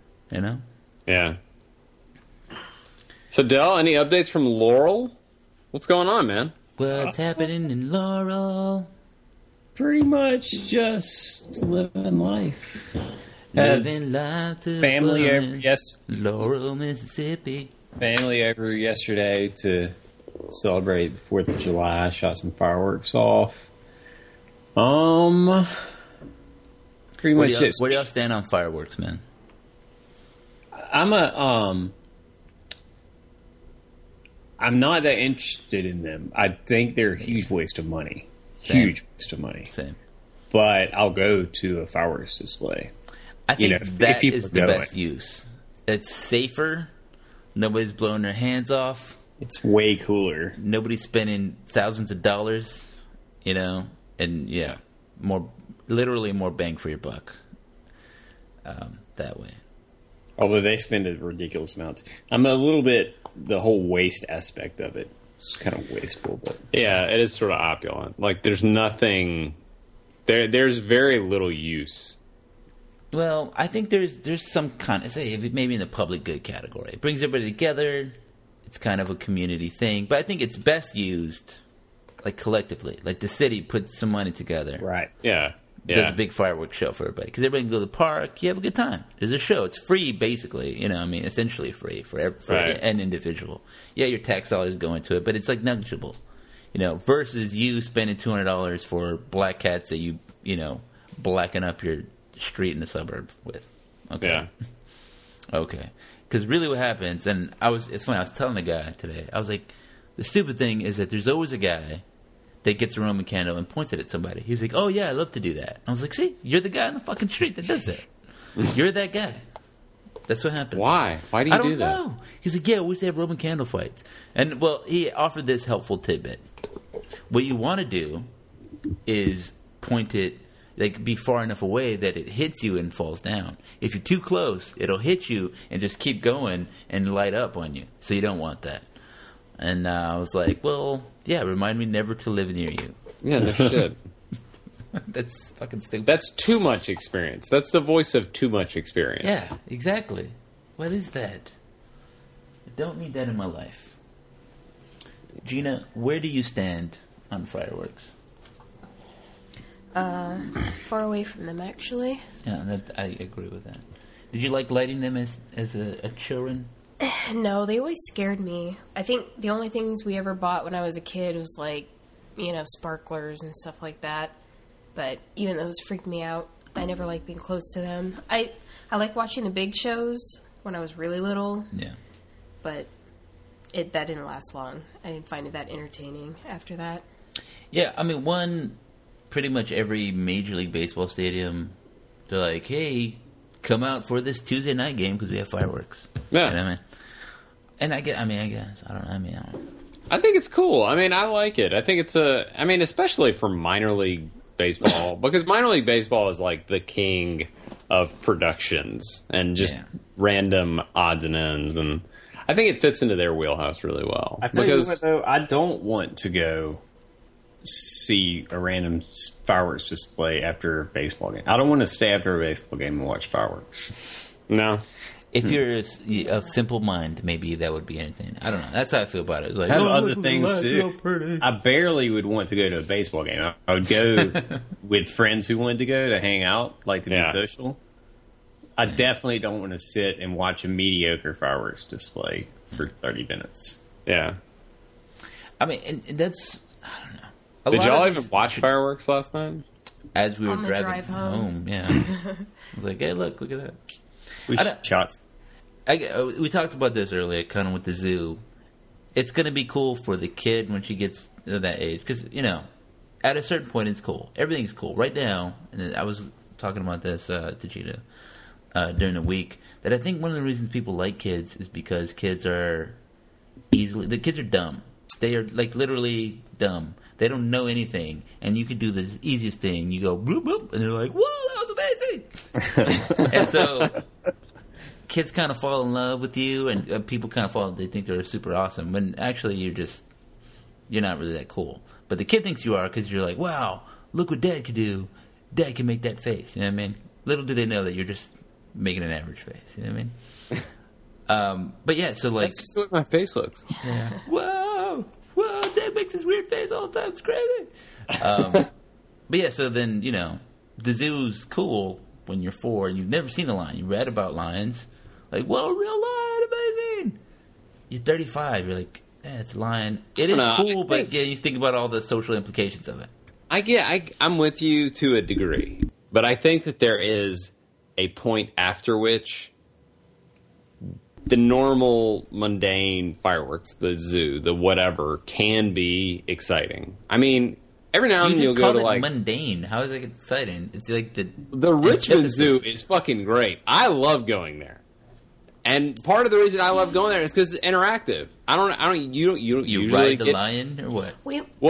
Yeah. So, Del, any updates from Laurel? What's going on, man? What's happening in Laurel? Pretty much just living life. Living life to family over, yes. Laurel, Mississippi. Family over yesterday to celebrate the 4th of July. Shot some fireworks off. Pretty much it. Where do y'all stand on fireworks, man? I'm not that interested in them. I think they're a huge waste of money. Same. Huge waste of money. Same. But I'll go to a fireworks display. I think that is the best use. It's safer. Nobody's blowing their hands off. It's way cooler. Nobody's spending thousands of dollars, and literally more bang for your buck. That way. Although they spend a ridiculous amount. I'm a little bit, the whole waste aspect of it. It's kind of wasteful, but yeah, it is sort of opulent. Like, there's nothing there's very little use. Well, I think there's some kind of, maybe in the public good category. It brings everybody together. It's kind of a community thing, but I think it's best used like collectively. Like the city puts some money together. Right. Yeah. does a big fireworks show for everybody. Because everybody can go to the park, you have a good time. There's a show. It's free, basically. You know, I mean, essentially free for an individual. Yeah, your tax dollars go into it, but it's like negligible. You know, versus you spending $200 for black cats that you blacken up your street in the suburb with. Okay. Yeah. Okay. Because really what happens, and it's funny, I was telling the guy today, I was like, the stupid thing is that there's always a guy that gets a Roman candle and points it at somebody. He's like, oh yeah, I love to do that. I was like, see, you're the guy on the fucking street that does that. You're that guy. That's what happened. Why? Why do you do that? I don't know. He's like, yeah, we used to have Roman candle fights. And, well, he offered this helpful tidbit. What you want to do is point it, like, be far enough away that it hits you and falls down. If you're too close, it'll hit you and just keep going and light up on you. So you don't want that. And I was like, well, yeah, remind me never to live near you. Yeah, no shit. That's fucking stupid. That's too much experience. That's the voice of too much experience. Yeah, exactly. What is that? I don't need that in my life. Gina, where do you stand on fireworks? Far away from them, actually. Yeah, I agree with that. Did you like lighting them as a children? No, they always scared me. I think the only things we ever bought when I was a kid was like, sparklers and stuff like that. But even those freaked me out. I never liked being close to them. I like watching the big shows when I was really little. Yeah. But that didn't last long. I didn't find it that entertaining after that. Yeah, I mean, pretty much every Major League Baseball stadium, they're like, hey, come out for this Tuesday night game because we have fireworks. Yeah. You know what I mean? And I guess. I don't know. I think it's cool. I mean, I like it. I think it's especially for minor league baseball, because minor league baseball is like the king of productions and just random odds and ends, and I think it fits into their wheelhouse really well. I tell you what, though, I don't want to go see a random fireworks display after a baseball game. I don't want to stay after a baseball game and watch fireworks. No. If you're of simple mind, maybe that would be entertaining. I don't know. That's how I feel about it. It's like, I have other things to do. I barely would want to go to a baseball game. I would go with friends who wanted to go to hang out, like to be social. I definitely don't want to sit and watch a mediocre fireworks display for 30 minutes. Yeah. I mean, and that's, I don't know. Did y'all even watch fireworks last night? As we were On the driving drive home. yeah. I was like, hey, look at that. We shots. We talked about this earlier, kind of with the zoo. It's going to be cool for the kid when she gets to that age. Because, at a certain point, it's cool. Everything's cool. Right now, and I was talking about this to Gina during the week, that I think one of the reasons people like kids is because the kids are dumb. They are, like, literally dumb. They don't know anything. And you can do the easiest thing. You go, bloop, bloop, and they're like, whoa, that was amazing. And so kids kind of fall in love with you, and people kind of they think they're super awesome. When actually you're not really that cool. But the kid thinks you are because you're like, wow, look what Dad could do. Dad can make that face. You know what I mean? Little do they know that you're just making an average face. You know what I mean? But yeah, so like... That's just what my face looks. Yeah. Whoa, Dad makes this weird face all the time. It's crazy. But yeah, so then, the zoo's cool when you're 4 and you've never seen a lion. You read about lions. Like, whoa, real lion, amazing. You're 35. You're like, it's a lion. It is cool, but you think about all the social implications of it. I'm with you to a degree. But I think that there is a point after which the normal, mundane fireworks, the zoo, the whatever, can be exciting. I mean, every now and then you'll go to like mundane. How is it exciting? It's like the Richmond Zoo is fucking great. I love going there, and part of the reason I love going there is because it's interactive. You usually ride the lion or what?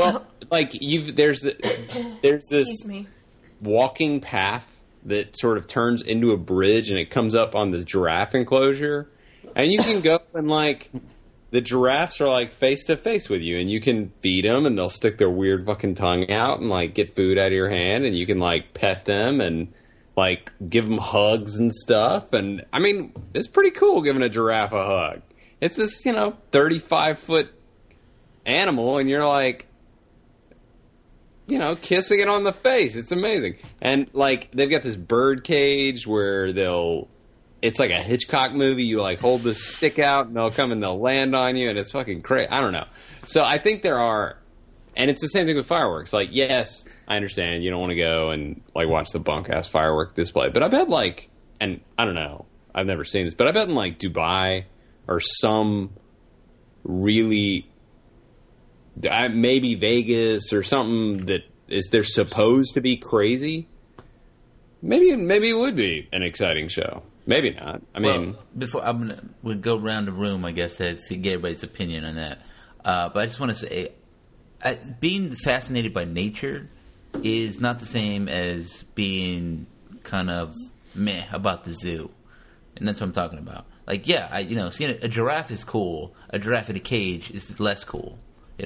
There's this walking path that sort of turns into a bridge, and it comes up on this giraffe enclosure. And you can go and, like, the giraffes are, like, face-to-face with you. And you can feed them, and they'll stick their weird fucking tongue out and, like, get food out of your hand. And you can, like, pet them and, like, give them hugs and stuff. And, I mean, it's pretty cool giving a giraffe a hug. It's this, 35-foot animal, and you're like... kissing it on the face. It's amazing. And, like, they've got this bird cage where it's like a Hitchcock movie. You, like, hold the stick out, and they'll come and they'll land on you, and it's fucking crazy. I don't know. So I think there are, and it's the same thing with fireworks. Like, yes, I understand you don't want to go and, like, watch the bunk-ass firework display. But I bet, like, and I don't know, I've never seen this, but I bet in, like, Dubai or some really... maybe Vegas or something that they're supposed to be crazy. Maybe it would be an exciting show. Maybe not. I mean, before we'll go around the room, I guess, to get everybody's opinion on that. But I just want to say, being fascinated by nature is not the same as being kind of meh about the zoo, and that's what I'm talking about. Like, yeah, seeing a giraffe is cool. A giraffe in a cage is less cool.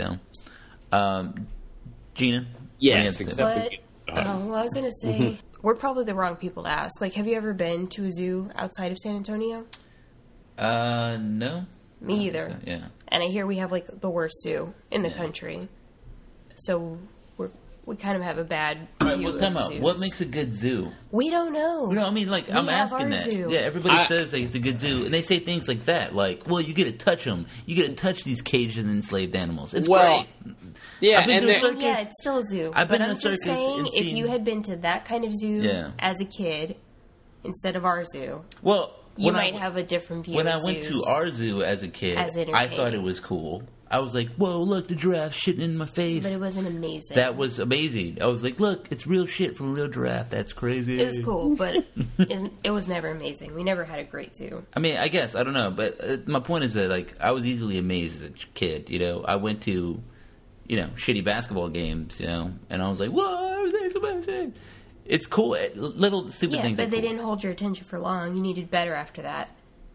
Gina? Yes, exactly. I was going to say, we're probably the wrong people to ask. Like, have you ever been to a zoo outside of San Antonio? No. Me either. Yeah. And I hear we have, like, the worst zoo in the country. So we kind of have a bad view of zoos. What makes a good zoo? We don't know. I mean, like, I'm asking that. Zoo. Yeah, everybody says like, it's a good zoo, and they say things like that, like, well, you get to touch them. You get to touch these caged and enslaved animals. It's great. Yeah, it's still a zoo. But I'm just saying, if you had been to that kind of zoo as a kid instead of our zoo, you might have a different view of zoos. When I went to our zoo as a kid, I thought it was cool. I was like, whoa, look, the giraffe shitting in my face. But it wasn't amazing. That was amazing. I was like, look, it's real shit from a real giraffe. That's crazy. It was cool, but it was never amazing. We never had a great zoo. I mean, I guess. I don't know. But my point is that, like, I was easily amazed as a kid. I went to, shitty basketball games, and I was like, whoa, that's amazing. It's cool. Little stupid things. Yeah, but they didn't hold your attention for long. You needed better after that.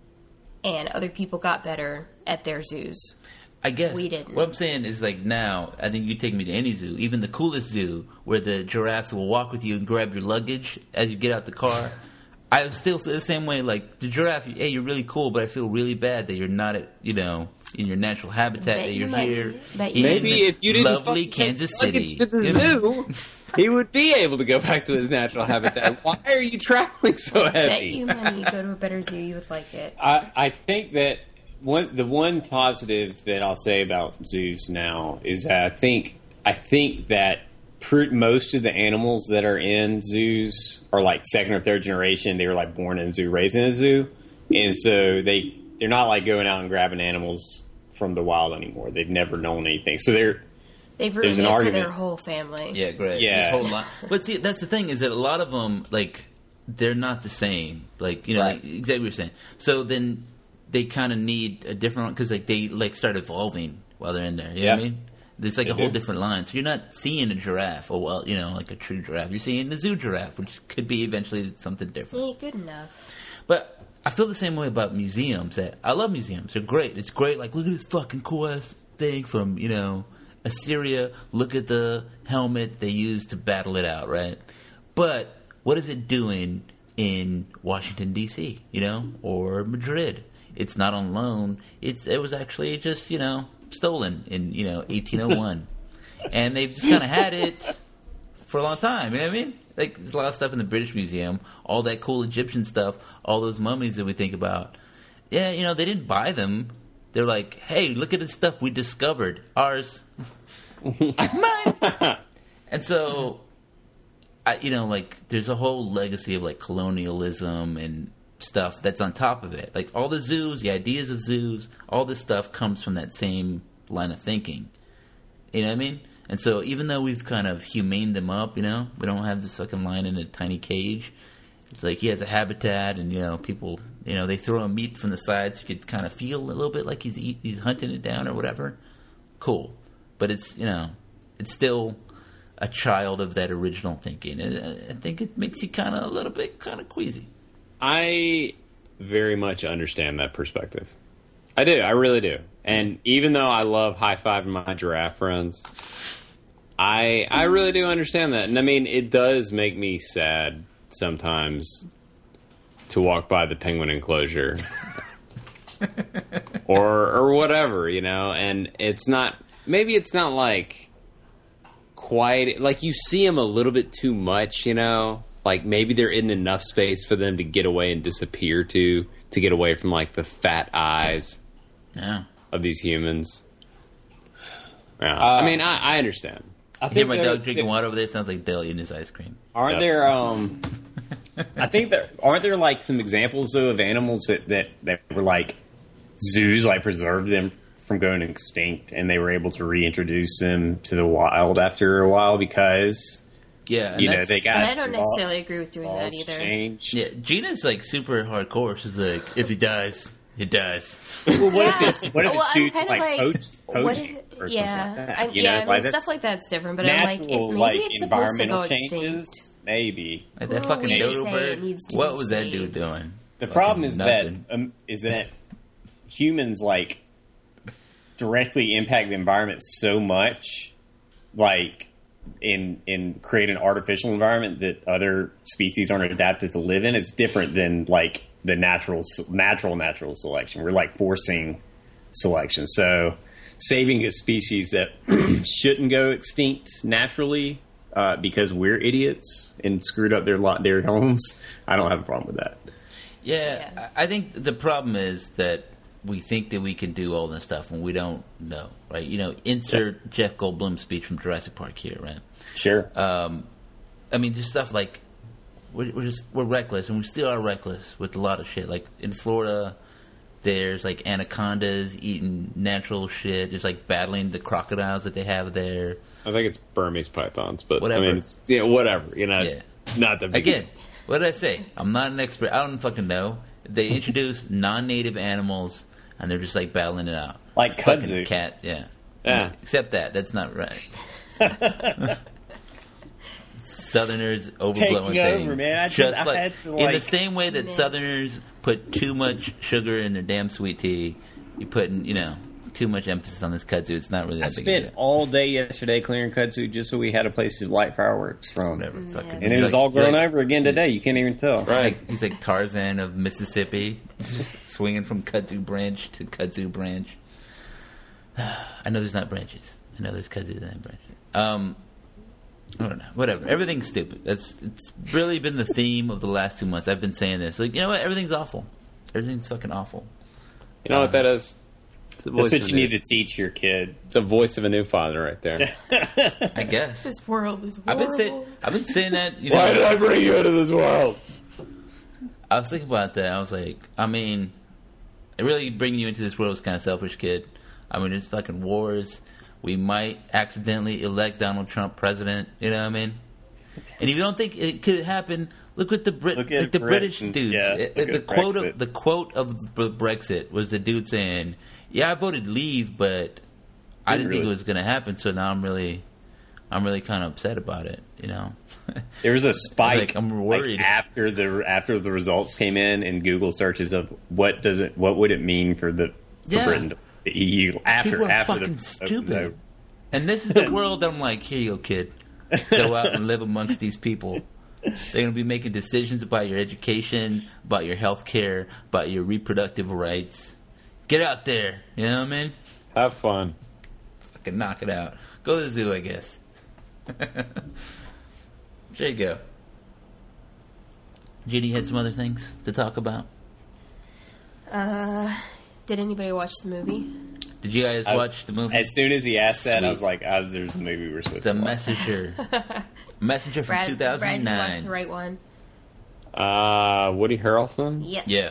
And other people got better at their zoos. I guess. We didn't. What I'm saying is, like, now, I think you take me to any zoo, even the coolest zoo, where the giraffes will walk with you and grab your luggage as you get out the car. I still feel the same way. Like, the giraffe, hey, you're really cool, but I feel really bad that you're not at, in your natural habitat, that you're here. Maybe if you didn't lovely Kansas City to the zoo, he would be able to go back to his natural habitat. Why are you traveling so heavy? Bet you money, go to a better zoo, you would like it. I think that the one positive that I'll say about zoos now is that I think that most of the animals that are in zoos are like second or third generation. They were like born in a zoo, raised in a zoo, and so they're not like going out and grabbing animals from the wild anymore. They've never known anything, so they've ruined it for their whole family. Yeah, great. Yeah, but see, that's the thing is that a lot of them, like, they're not the same. Like, like, exactly what you're saying. So then they kind of need a different one because, like, they start evolving while they're in there. You know what I mean? It's like a whole different line. So you're not seeing a giraffe, like a true giraffe. You're seeing a zoo giraffe, which could be eventually something different. Yeah, good enough. But I feel the same way about museums. That I love museums. They're great. It's great. Like, look at this fucking cool ass thing from, Assyria. Look at the helmet they used to battle it out, right? But what is it doing in Washington, D.C., or Madrid? It's not on loan. It was actually just, stolen in, 1801. And they've just kind of had it for a long time. You know what I mean? Like, there's a lot of stuff in the British Museum, all that cool Egyptian stuff, all those mummies that we think about. Yeah, they didn't buy them. They're like, hey, look at the stuff we discovered. Ours. Mine. And so, there's a whole legacy of, like, colonialism and stuff that's on top of it. Like, all the zoos, the ideas of zoos, all this stuff comes from that same line of thinking. You know what I mean? And so even though we've kind of humaned them up, we don't have this fucking lion in a tiny cage. It's like he has a habitat, and people, they throw him meat from the sides. You could kind of feel a little bit like he's hunting it down or whatever. Cool, but it's it's still a child of that original thinking, and I think it makes you a little bit queasy. I very much understand that perspective. I do. I really do. And even though I love high-fiving my giraffe friends, I really do understand that. And I mean, it does make me sad sometimes to walk by the penguin enclosure or whatever, and maybe it's not like quite like you see them a little bit too much, you know. Like maybe there isn't enough space for them to get away and disappear to get away from like the fat eyes of these humans. Yeah. I mean, I understand. I hear my dog drinking water over there. Sounds like Dale eating his ice cream. Aren't there? I think aren't there like some examples though of animals that were like zoos like preserved them from going extinct, and they were able to reintroduce them to the wild after a while because they got. But I don't necessarily agree with doing that either. Changed. Yeah, Gina's like super hardcore. She's like, if he dies, he dies. Well, what if it's dude I'm like poached or something like that? Stuff like that's different. But natural, I'm like, maybe it's supposed to go changes, extinct. Maybe. Like that fucking dodo bird. What was that dude doing? The problem is that humans like directly impact the environment so much, like in create an artificial environment that other species aren't adapted to live in. It's different than like the natural selection. We're like forcing selection. So saving a species that shouldn't go extinct naturally because we're idiots and screwed up their homes, I don't have a problem with that. Yeah, I think the problem is that we think that we can do all this stuff when we don't know, right? You know, insert Jeff Goldblum's speech from Jurassic Park here, right? Sure. I mean, just stuff like we're reckless, and we still are reckless with a lot of shit. Like in Florida, there's like anacondas eating natural shit. There's like battling the crocodiles that they have there. I think it's Burmese pythons, but whatever. I mean, it's whatever. You know, not the big again. What did I say? I'm not an expert. I don't fucking know. They introduce non-native animals, and they're just like battling it out. Like kudzu. Cats, yeah. Except that's not right. Southerners overblowing things. Over, man. I had to, in the same way that Southerners put too much sugar in their damn sweet tea, you put too much emphasis on this kudzu. It's not really that big. I spent all day yesterday clearing kudzu just so we had a place to light fireworks from. And it was all grown over again today. You can't even tell. Right. He's like Tarzan of Mississippi, just swinging from kudzu branch to kudzu branch. I know there's not branches. I know there's kudzu and branches. I don't know. Whatever. Everything's stupid. It's really been the theme of the last 2 months. I've been saying this. Like, you know what? Everything's awful. Everything's fucking awful. You know what that is? That's what you need to teach your kid. It's the voice of a new father right there. I guess. This world is horrible. I've been saying that. Why did I bring you into this world? I was thinking about that. I was like, I mean, really bringing you into this world is kind of selfish, kid. I mean, there's fucking wars. We might accidentally elect Donald Trump president. You know what I mean? And if you don't think it could happen, look at the British dudes. Yeah, the quote of Brexit was the dude saying, "Yeah, I voted leave, but I didn't think it was going to happen. So now I'm really kind of upset about it." You know, there was a spike. Like, I'm worried after the results came in Google searches of what would it mean for Britain. The EU after fucking stupid. And this is the world that I'm like, here you go, kid. Go out and live amongst these people. They're going to be making decisions about your education, about your health care, about your reproductive rights. Get out there. You know what I mean? Have fun. Fucking knock it out. Go to the zoo, I guess. There you go. Judy had some other things to talk about. Did anybody watch the movie? Did you guys watch the movie? As soon as he asked that, I was like, there's a movie we're supposed to watch. The Messenger from 2009. Brad, you watched the right one. Woody Harrelson? Yes. Yeah.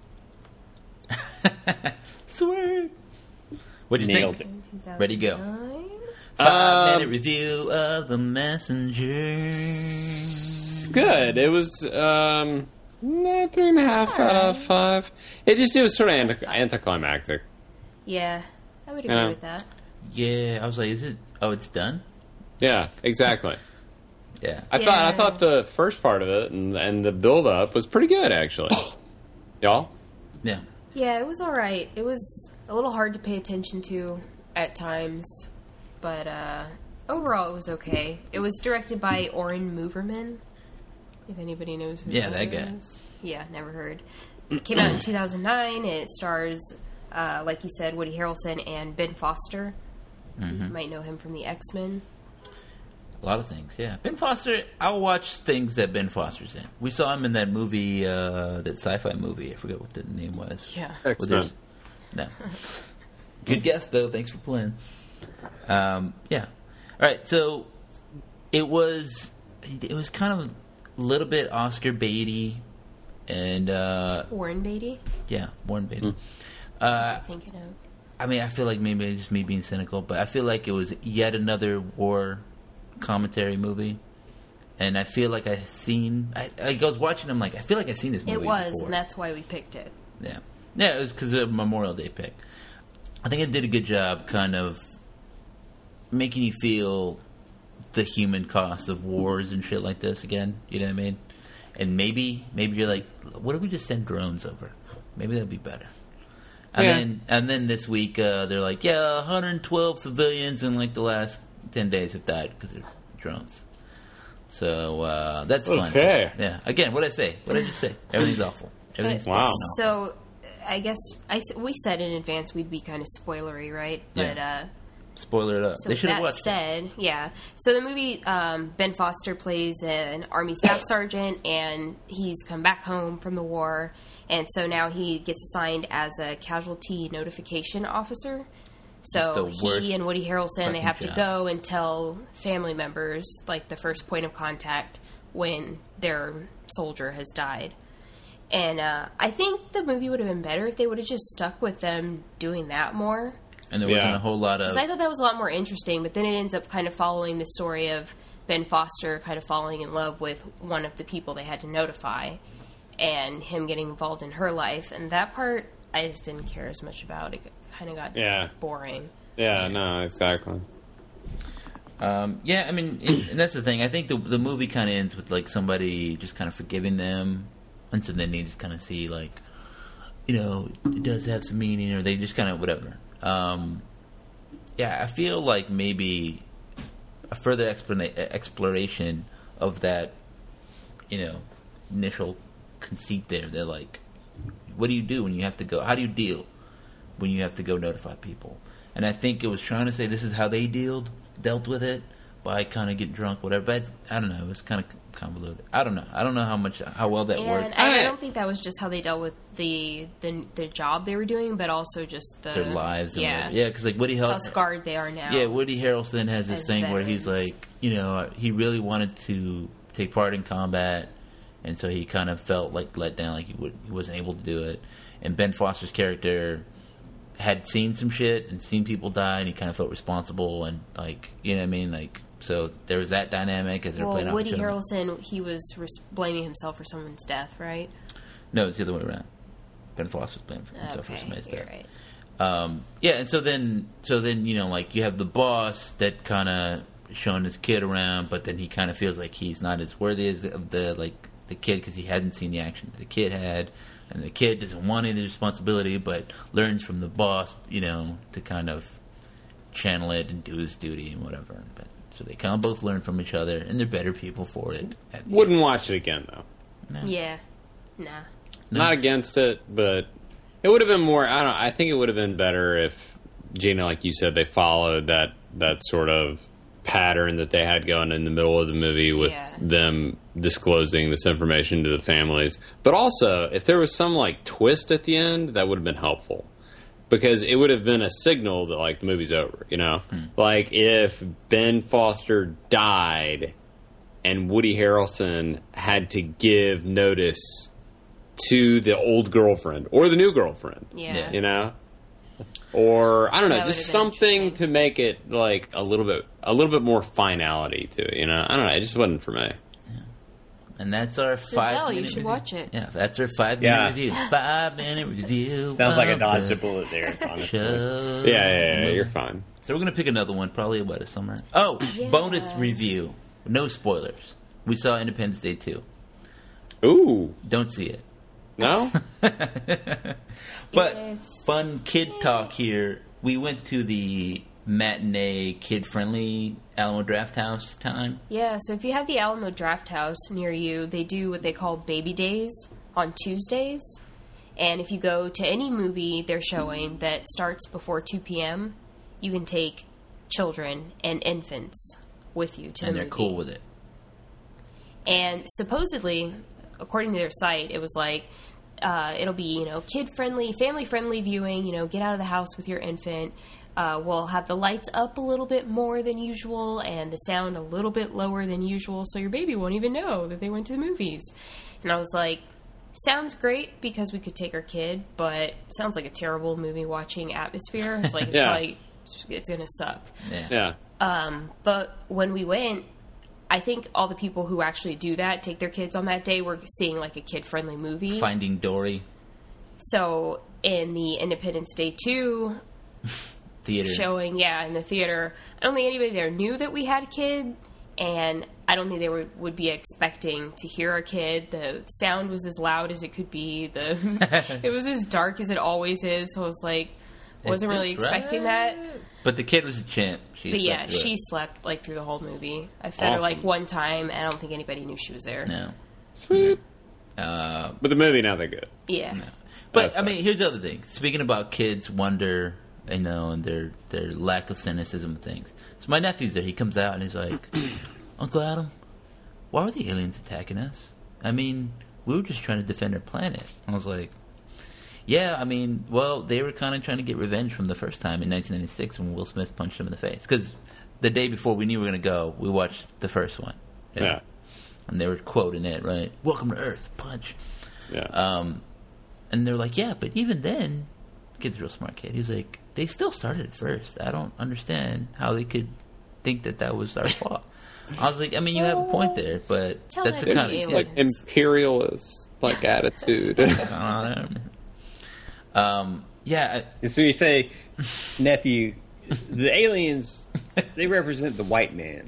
Sweet. What'd you think? Ready to go. 5-minute review of The Messenger. Good. It was 3.5 out of 5. It was sort of anticlimactic. Yeah, I would agree with that. Yeah, I was like, is it? Oh, it's done? Yeah, exactly. Yeah. I thought the first part of it and the build up was pretty good, actually. Y'all? Yeah. Yeah, it was all right. It was a little hard to pay attention to at times, but overall it was okay. It was directed by Oren Moverman, if anybody knows who that guy. is. Yeah, never heard. It came out in 2009, and it stars, like you said, Woody Harrelson and Ben Foster. Mm-hmm. You might know him from the X-Men. A lot of things, yeah. Ben Foster, I'll watch things that Ben Foster's in. We saw him in that movie, that sci-fi movie. I forget what the name was. Yeah. X-Men. No. Good guess, though. Thanks for playing. Yeah. All right, so it was kind of a little bit Oscar baity and Warren Beatty. yeah, Warren Beatty. I'm thinking of. I mean, I feel like maybe it's just me being cynical, but I feel like it was yet another war commentary movie, and I feel like I was watching. I'm like, I feel like I've seen this movie. It was, before. and that's why we picked it. Yeah, it was because of a Memorial Day pick. I think it did a good job, kind of making you feel the human cost of wars and shit like this again. You know what I mean? And maybe you're like, what if we just send drones over? Maybe that'd be better. And then this week they're like, 112 civilians in like the last 10 days have died because of drones. So that's fun. Okay. Yeah. Again, what did I say? What did I just say? Everything's awful. Everything's Wow. So, I guess we said in advance we'd be kind of spoilery, right? But spoiler it up. so They should have that watched it. said, yeah. So the movie, Ben Foster plays an Army staff sergeant, and he's come back home from the war, and so now he gets assigned as a casualty notification officer. So It's the worst he and Woody Harrelson, they have fucking to job. go and tell family members, like, the first point of contact when their soldier has died. And I think the movie would have been better if they would have just stuck with them doing that more. And there wasn't Yeah. a whole lot of... Because I thought that was a lot more interesting, but then it ends up kind of following the story of Ben Foster kind of falling in love with one of the people they had to notify, and him getting involved in her life. And that part, I just didn't care as much about. It kind of got boring. Yeah, no, exactly. Yeah, I mean, and that's the thing. I think the movie kind of ends with, like, somebody just kind of forgiving them, and so then they just kind of see, like, you know, it does have some meaning, or they just kind of whatever. Yeah, I feel like maybe a further exploration of that, you know, initial conceit there. They're like, what do you do when you have to go? How do you deal when you have to go notify people? And I think it was trying to say this is how they dealt with it by kind of getting drunk, whatever. But I don't know. It was kind of convoluted. I don't know. I don't know how well that worked. And I don't think that was just how they dealt with the job they were doing, but also just Their lives. And yeah, whatever. Yeah, because like Woody how Harrelson. scarred they are now. Yeah, Woody Harrelson has this as thing where he's veterans. like, you know, he really wanted to take part in combat, and so he kind of felt like let down, like he wasn't able to do it. And Ben Foster's character had seen some shit and seen people die, and he kind of felt responsible, and like, you know what I mean, like. So there was that dynamic as they're playing off Woody each other. Harrelson, he was blaming himself for someone's death, right? No, it's the other way around. Ben Foster was blaming himself for Okay, somebody's you're death. right. Yeah, and so then you know, like you have the boss that kind of showing his kid around, but then he kind of feels like he's not as worthy as the kid because he hadn't seen the action the kid had, and the kid doesn't want any responsibility, but learns from the boss, you know, to kind of channel it and do his duty and whatever. But so they kind of both learn from each other, and they're better people for it. Wouldn't watch it again, though. No. Yeah. Nah. No. Not against it, but it would have been more. I think it would have been better if Gina, like you said, they followed that sort of pattern that they had going in the middle of the movie with them disclosing this information to the families. But also, if there was some like twist at the end, that would have been helpful. Because it would have been a signal that, like, the movie's over, you know? Like, if Ben Foster died and Woody Harrelson had to give notice to the old girlfriend or the new girlfriend, Yeah. you know? Or, I don't know, That just would have been something interesting. to make it, like, a little bit more finality to it, you know? I don't know, it just wasn't for me. And that's our So 5 tell, you minute should review. watch it. Yeah, that's our 5 minute Yeah. review. 5 minute review. Sounds like I of dodged the a bullet there, honestly. show. Yeah, you're fine. So we're gonna pick another one, probably about a summer. Oh, Yeah. bonus review. No spoilers. We saw Independence Day 2. Ooh, Don't see it. no? But It's- fun kid talk here. We went to the matinee kid-friendly Alamo Draft House time. Yeah, so if you have the Alamo Draft House near you, they do what they call baby days on Tuesdays. And if you go to any movie they're showing that starts before 2 p.m., you can take children and infants with you to and the they're movie. cool with it. And supposedly, according to their site, it was like it'll be kid friendly, family friendly viewing. Get out of the house with your infant. We'll have the lights up a little bit more than usual and the sound a little bit lower than usual, so your baby won't even know that they went to the movies. And I was like, sounds great because we could take our kid, but sounds like a terrible movie watching atmosphere. It's like it's gonna suck. Yeah. But when we went, I think all the people who actually do that, take their kids on that day, were seeing like a kid-friendly movie. Finding Dory. So in the Independence Day 2 theater showing, in the theater, I don't think anybody there knew that we had a kid, and I don't think they would be expecting to hear a kid. The sound was as loud as it could be. It was as dark as it always is. So I was like, wasn't really expecting that. But the kid was a champ. She slept like through the whole movie. I fed her like one time, and I don't think anybody knew she was there. No. Sweet. But the movie, not that good. Yeah. No. But I mean, here's the other thing. Speaking about kids' wonder, and their lack of cynicism and things. So my nephew's there. He comes out and he's like, Uncle Adam, why were the aliens attacking us? I mean, we were just trying to defend our planet. I was like, yeah, I mean, well, they were kind of trying to get revenge from the first time in 1996 when Will Smith punched him in the face. Because the day before we knew we were going to go, we watched the first one. Yeah. And they were quoting it, right? Welcome to Earth, punch. Yeah. And they're like, yeah, but even then, kid's a real smart kid. He's like, they still started it first. I don't understand how they could think that was our fault. I was like, I mean, you have a point there, but that's the kind of like imperialist attitude. Yeah. So you say, nephew, the aliens, they represent the white man.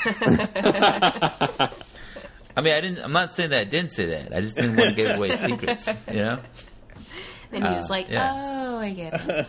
I mean, I'm not saying that I didn't say that. I just didn't want to give away secrets, Then he was like, oh, I get it.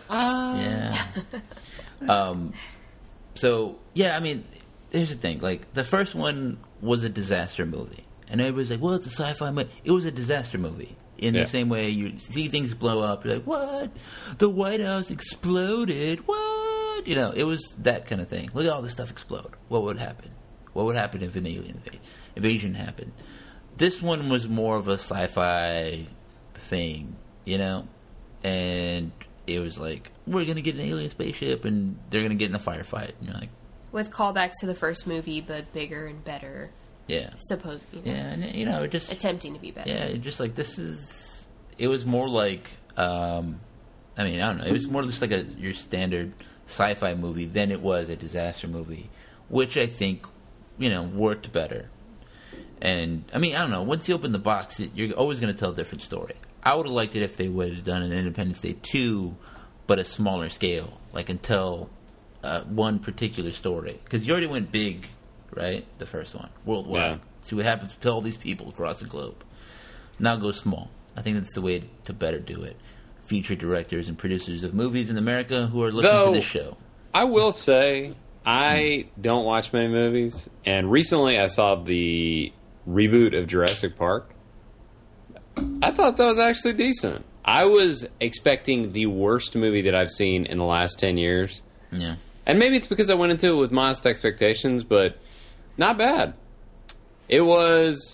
Yeah. So, yeah, I mean, here's the thing. Like, the first one was a disaster movie. And everybody's like, well, it's a sci-fi movie. It was a disaster movie. In the same way you see things blow up. You're like, what? The White House exploded. What? It was that kind of thing. Look at all this stuff explode. What would happen? What would happen if an alien invasion happened? This one was more of a sci-fi thing, And it was like, we're going to get an alien spaceship and they're going to get in a firefight. And you're like... With callbacks to the first movie, but bigger and better. Yeah. Supposedly. Yeah, and just... attempting to be better. Yeah, just like, this is... It was more like... I don't know. It was more just like your standard sci-fi movie than it was a disaster movie, which I think, worked better. And, I mean, I don't know. Once you open the box, you're always going to tell a different story. I would have liked it if they would have done an Independence Day 2, but a smaller scale. Like, until one particular story. Because you already went big, right? The first one. Worldwide. Yeah. See what happens to all these people across the globe. Now go small. I think that's the way to better do it. Future directors and producers of movies in America who are looking to this show. I will say, I don't watch many movies. And recently I saw the reboot of Jurassic Park. I thought that was actually decent. I was expecting the worst movie that I've seen in the last 10 years. Yeah. And maybe it's because I went into it with modest expectations, but not bad. It was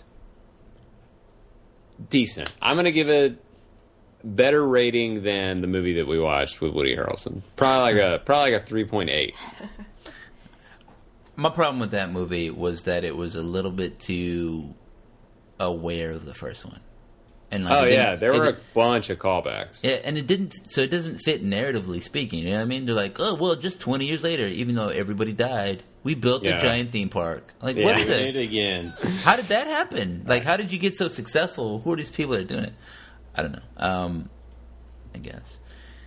decent. I'm going to give it better rating than the movie that we watched with Woody Harrelson. Probably like a 3.8. My problem with that movie was that it was a little bit too aware of the first one. And there were a bunch of callbacks. Yeah, and it doesn't fit narratively speaking. You know what I mean? They're like, oh, well, just 20 years later, even though everybody died, we built a giant theme park. Like, what is it? Again. How did that happen? Like, how did you get so successful? Who are these people that are doing it? I don't know. I guess.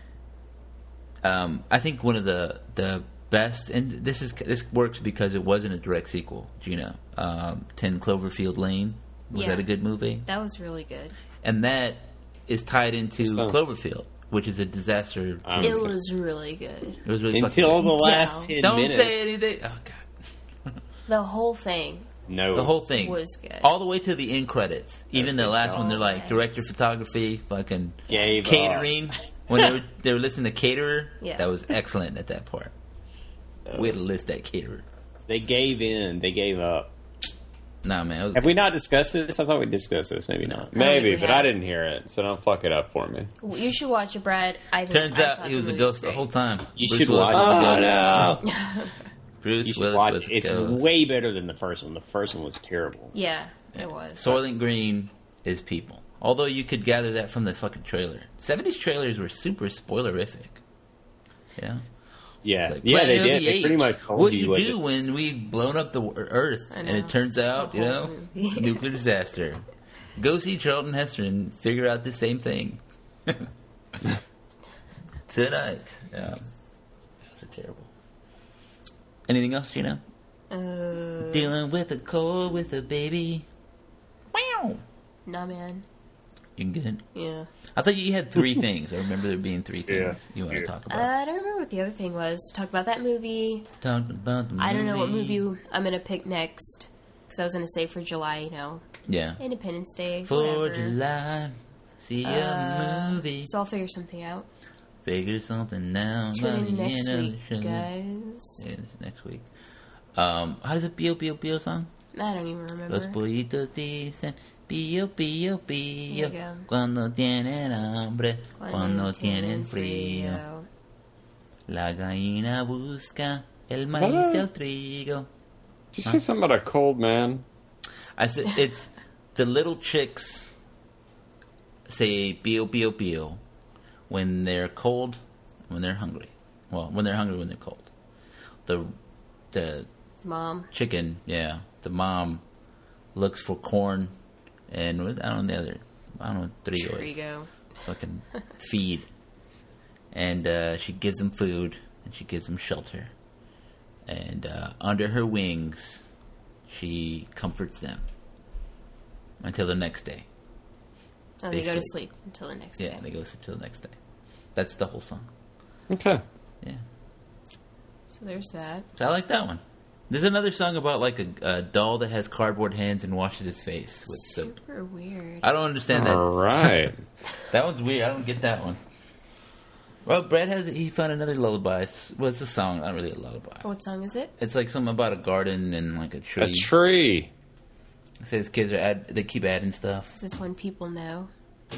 I think one of the best, and this works because it wasn't a direct sequel. 10 Cloverfield Lane. Was that a good movie? That was really good. And that is tied into Cloverfield, which is a disaster. It was really good. It was really until the last 10 Don't minutes. say anything. Oh God. The whole thing. No, the whole thing was good. all the way to the end credits. Even the last one, they're like director of photography, fucking catering. When they were listening to caterer, that was excellent at that part. We had to list that caterer. They gave in. They gave up. Nah, man. It was Have we not discussed this? I thought we discussed this. Maybe not. Maybe, think we but I have. didn't hear it, so don't fuck it up for me. You should watch it, Brad. Turns out he was a ghost the whole time. You Bruce should Willis watch was a it. ghost. no! Bruce You should Willis watch was it. a It's ghost. way better than the first one. The first one was terrible. Yeah, it was. Soylent Green is people. Although you could gather that from the fucking trailer. 70s trailers were super spoilerific. Yeah. Yeah, It's like, yeah, they Planet of did. the They pretty Apes. much told what you do you do when we've blown up the Earth I and know. it turns out, The whole movie. nuclear disaster. Go see Charlton Heston and figure out the same thing. Tonight. Yeah. That was terrible. Anything else, Gina? Dealing with a cold with a baby. Wow. Nah, man. You good? Yeah. I thought you had 3 things. I remember there being 3 things Yeah. you want to talk about. I don't remember what the other thing was. Talk about that movie. Talk about the movie. I don't know what movie I'm going to pick next. Because I was going to say for July, Yeah. Independence Day. For whatever. July, see a movie. So I'll figure something out. Figure something out. Tune in by the next end of week, the show. guys. Yeah, next week. How does it Pio Pio Pio song? I don't even remember. Los pollitos dicen Pio Pio Pio There you go. cuando tienen hambre, cuando tienen frío. La gallina busca el maíz del trigo. Did you say something about a cold man? I said it's the little chicks say Pio Pio Pio when they're cold, when they're hungry. Well, when they're hungry, when they're cold. The Mom. chicken, yeah, the mom looks for corn and I don't know trigo. Trigo. Fucking feed, and she gives them food and she gives them shelter, and under her wings, she comforts them until the next day. Oh, They they go to sleep. sleep until the next Yeah, day. they go to sleep till the next day. That's the whole song. Okay. Yeah, So there's that. so I like that one. There's another song about like a doll that has cardboard hands and washes its face with soap. Super weird. I don't understand that. All right. That one's weird. I don't get that one. Well, Brad he found another lullaby. What's the song? Not really a lullaby. What song is it? It's like something about a garden and like a tree. A tree. It says kids they keep adding stuff. Is this one people know?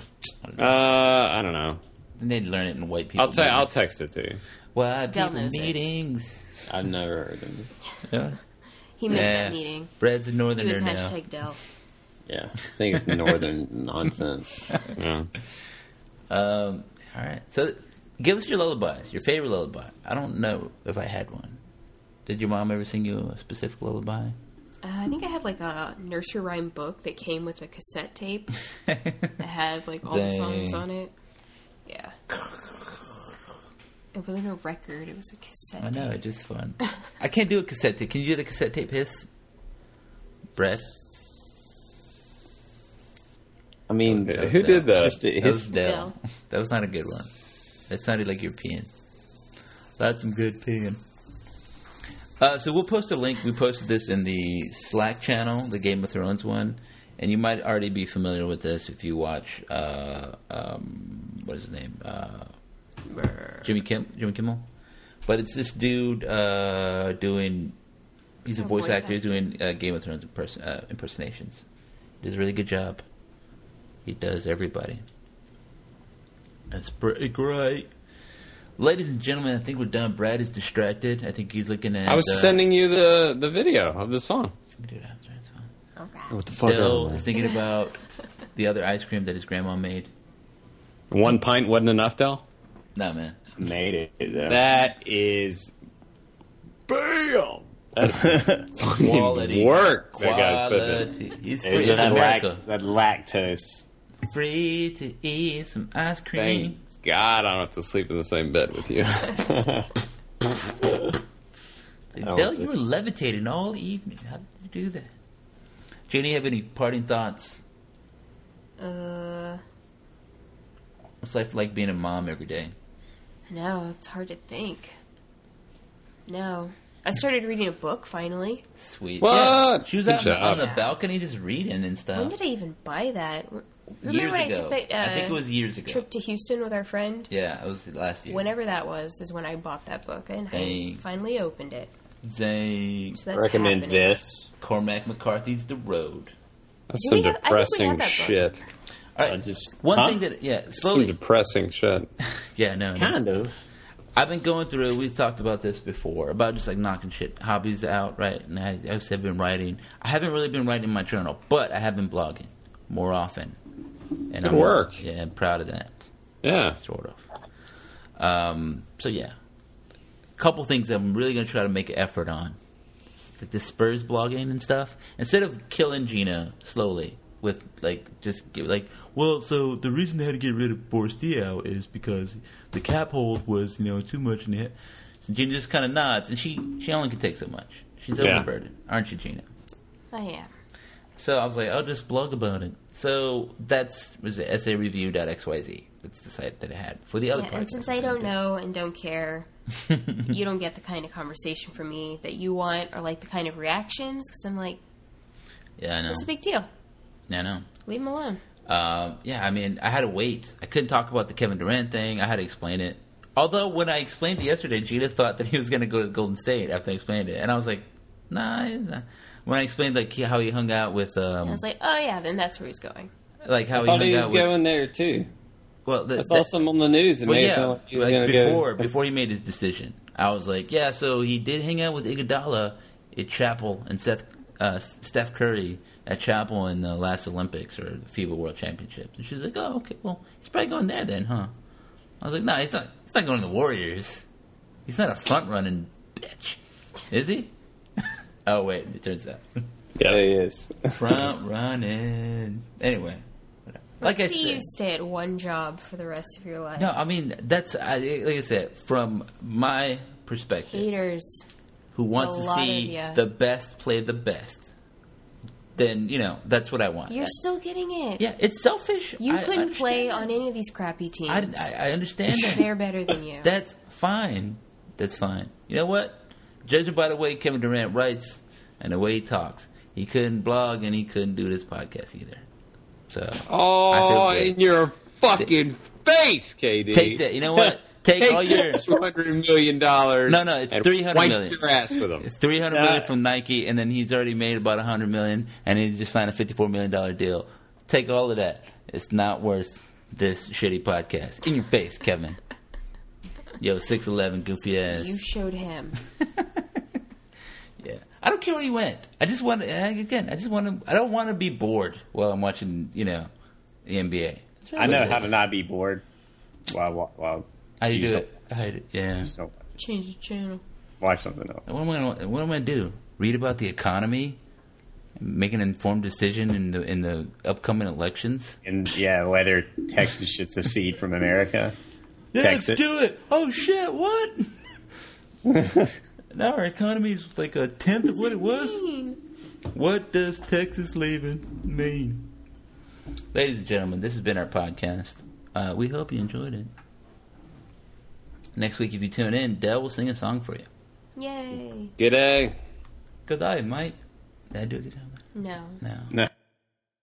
I don't know. And they learn it in white people. I'll text it to you. Why Del people knows it. meetings? I've never heard him. Yeah. He missed Yeah. that meeting. Brad's a He northerner was now. hashtag Del. Yeah, I think it's northern nonsense. Yeah. All right. So, give us your lullabies. Your favorite lullaby. I don't know if I had one. Did your mom ever sing you a specific lullaby? I think I had like a nursery rhyme book that came with a cassette tape. It had like all the songs Dang. on it. Yeah. It wasn't a record, it was a cassette I know, tape. it's just fun. I can't do a cassette tape. Can you do the cassette tape hiss? Brett? I mean, Okay, Who did that? just That was his, Del. Del. That was not a good one. That sounded like you're peeing. That's some good peeing. So we'll post a link. We posted this in the Slack channel, the Game of Thrones one. And you might already be familiar with this if you watch, what is his name? Jimmy Kimmel. But it's this dude doing, he's a voice actor, he's doing Game of Thrones impersonations. He does a really good job. He does everybody. That's pretty great. Ladies and gentlemen, I think we're done. Brad is distracted. I think he's looking at... I was sending you the video of the song. Dude, that's fine. Okay. What the fuck? Dell is thinking about the other ice cream that his grandma made. 1 pint wasn't enough, Del? Nah, man. made it. Though. That is... Bam! That's Quality. work that guy's putting in. Quality. He's free. There's It's that, America. that lactose. Free to eat some ice cream. Thank God I don't have to sleep in the same bed with you. Dell, you were levitating all evening. How did you do that? Jenny, have any parting thoughts? What's life like being a mom every day? No, it's hard to think. No. I started reading a book finally. Sweet. What? Yeah. She was Good out job. on the Yeah. balcony just reading and stuff. When did I even buy that? Remember Years when ago. I took the I think it was years ago. trip to Houston with our friend? Yeah, it was last year. Whenever that was, is when I bought that book, and I Dang. finally opened it. Zane. So that's Recommend happening. this. Cormac McCarthy's The Road. That's Do some we have- I think we depressing have that book. shit. All right. Just One huh? thing that, yeah, Some slowly. depressing shit. Yeah, no. Kind of. I've been going through. We've talked about this before about just like knocking shit hobbies out, right? And I have been writing. I haven't really been writing in my journal, but I have been blogging more often. And Good work. Yeah, I'm proud of that. Yeah. Sort of. So yeah, a couple things I'm really going to try to make an effort on. Like the Spurs blogging and stuff. Instead of killing Gina slowly with like just give like, well, so the reason they had to get rid of Boris Diaw is because the cap hold was too much in it. So Gina just kind of nods, and she only can take so much. She's Yeah. overburdened, aren't you, Gina? I am. So I was like, I'll just blog about it. So was the essayreview.xyz. That's the site that I had for the other Yeah, podcast. and since I don't know and don't care, you don't get the kind of conversation from me that you want, or like the kind of reactions. Because I'm like, Yeah, I know. it's a big deal. I know. Leave him alone. Yeah, I mean, I had to wait. I couldn't talk about the Kevin Durant thing. I had to explain it. Although, when I explained it yesterday, Gina thought that he was going to go to Golden State after I explained it. And I was like, nah, he's not. When I explained like how he hung out with... And I was like, oh yeah, then that's where he's going. like how I thought he he hung was out with... going there too. Well, I saw some on the news and well, made it yeah, sound like he was like going to go. before he made his decision, I was like, yeah, so he did hang out with Iguodala at Chapel and Steph Curry at Chapel in the last Olympics or the FIBA World Championships. And she was like, oh, okay, well, he's probably going there then, huh? I was like, no, he's not going to the Warriors. He's not a front-running bitch. Is he? Oh, wait, it turns out. Yeah, he is. Front-running. Anyway. Like Let's I see said. you stay at one job for the rest of your life. No, I mean, like I said, from my perspective, Haters. who wants A to lot see of ya. the best play the best, then, that's what I want. You're still getting it. Yeah, it's selfish. You I couldn't play understand on any of these crappy teams. I understand that. They're better than you. That's fine. That's fine. You know what? Judging by the way Kevin Durant writes and the way he talks, he couldn't blog and he couldn't do this podcast either. So Oh, I feel good. in your fucking face, KD. Take that. You know what? Take all your $200 million. No, it's and $300 wipe million. your ass with them. $300 million from Nike, and then he's already made about $100 million, and he just signed a $54 million deal. Take all of that. It's not worth this shitty podcast. In your face, Kevin. Yo, 6'11", goofy ass. You showed him. Yeah, I don't care where he went. I just want to. Again, I don't want to be bored while I'm watching. The NBA. That's really I know what it how is. to not be bored. While How you just do it? I hate it. Yeah. Just don't Change the channel. watch something else. What am I gonna do? Read about the economy? Make an informed decision in the upcoming elections? And yeah, whether Texas should secede from America. Yeah, Texas. let's do it. Oh shit! What? Now our economy is like a tenth of what it was. What does Texas leaving mean? Ladies and gentlemen, this has been our podcast. We hope you enjoyed it. Next week, if you tune in, Dell will sing a song for you. Yay. G'day. Good night, Mike. Did I do a good job? No. No. No.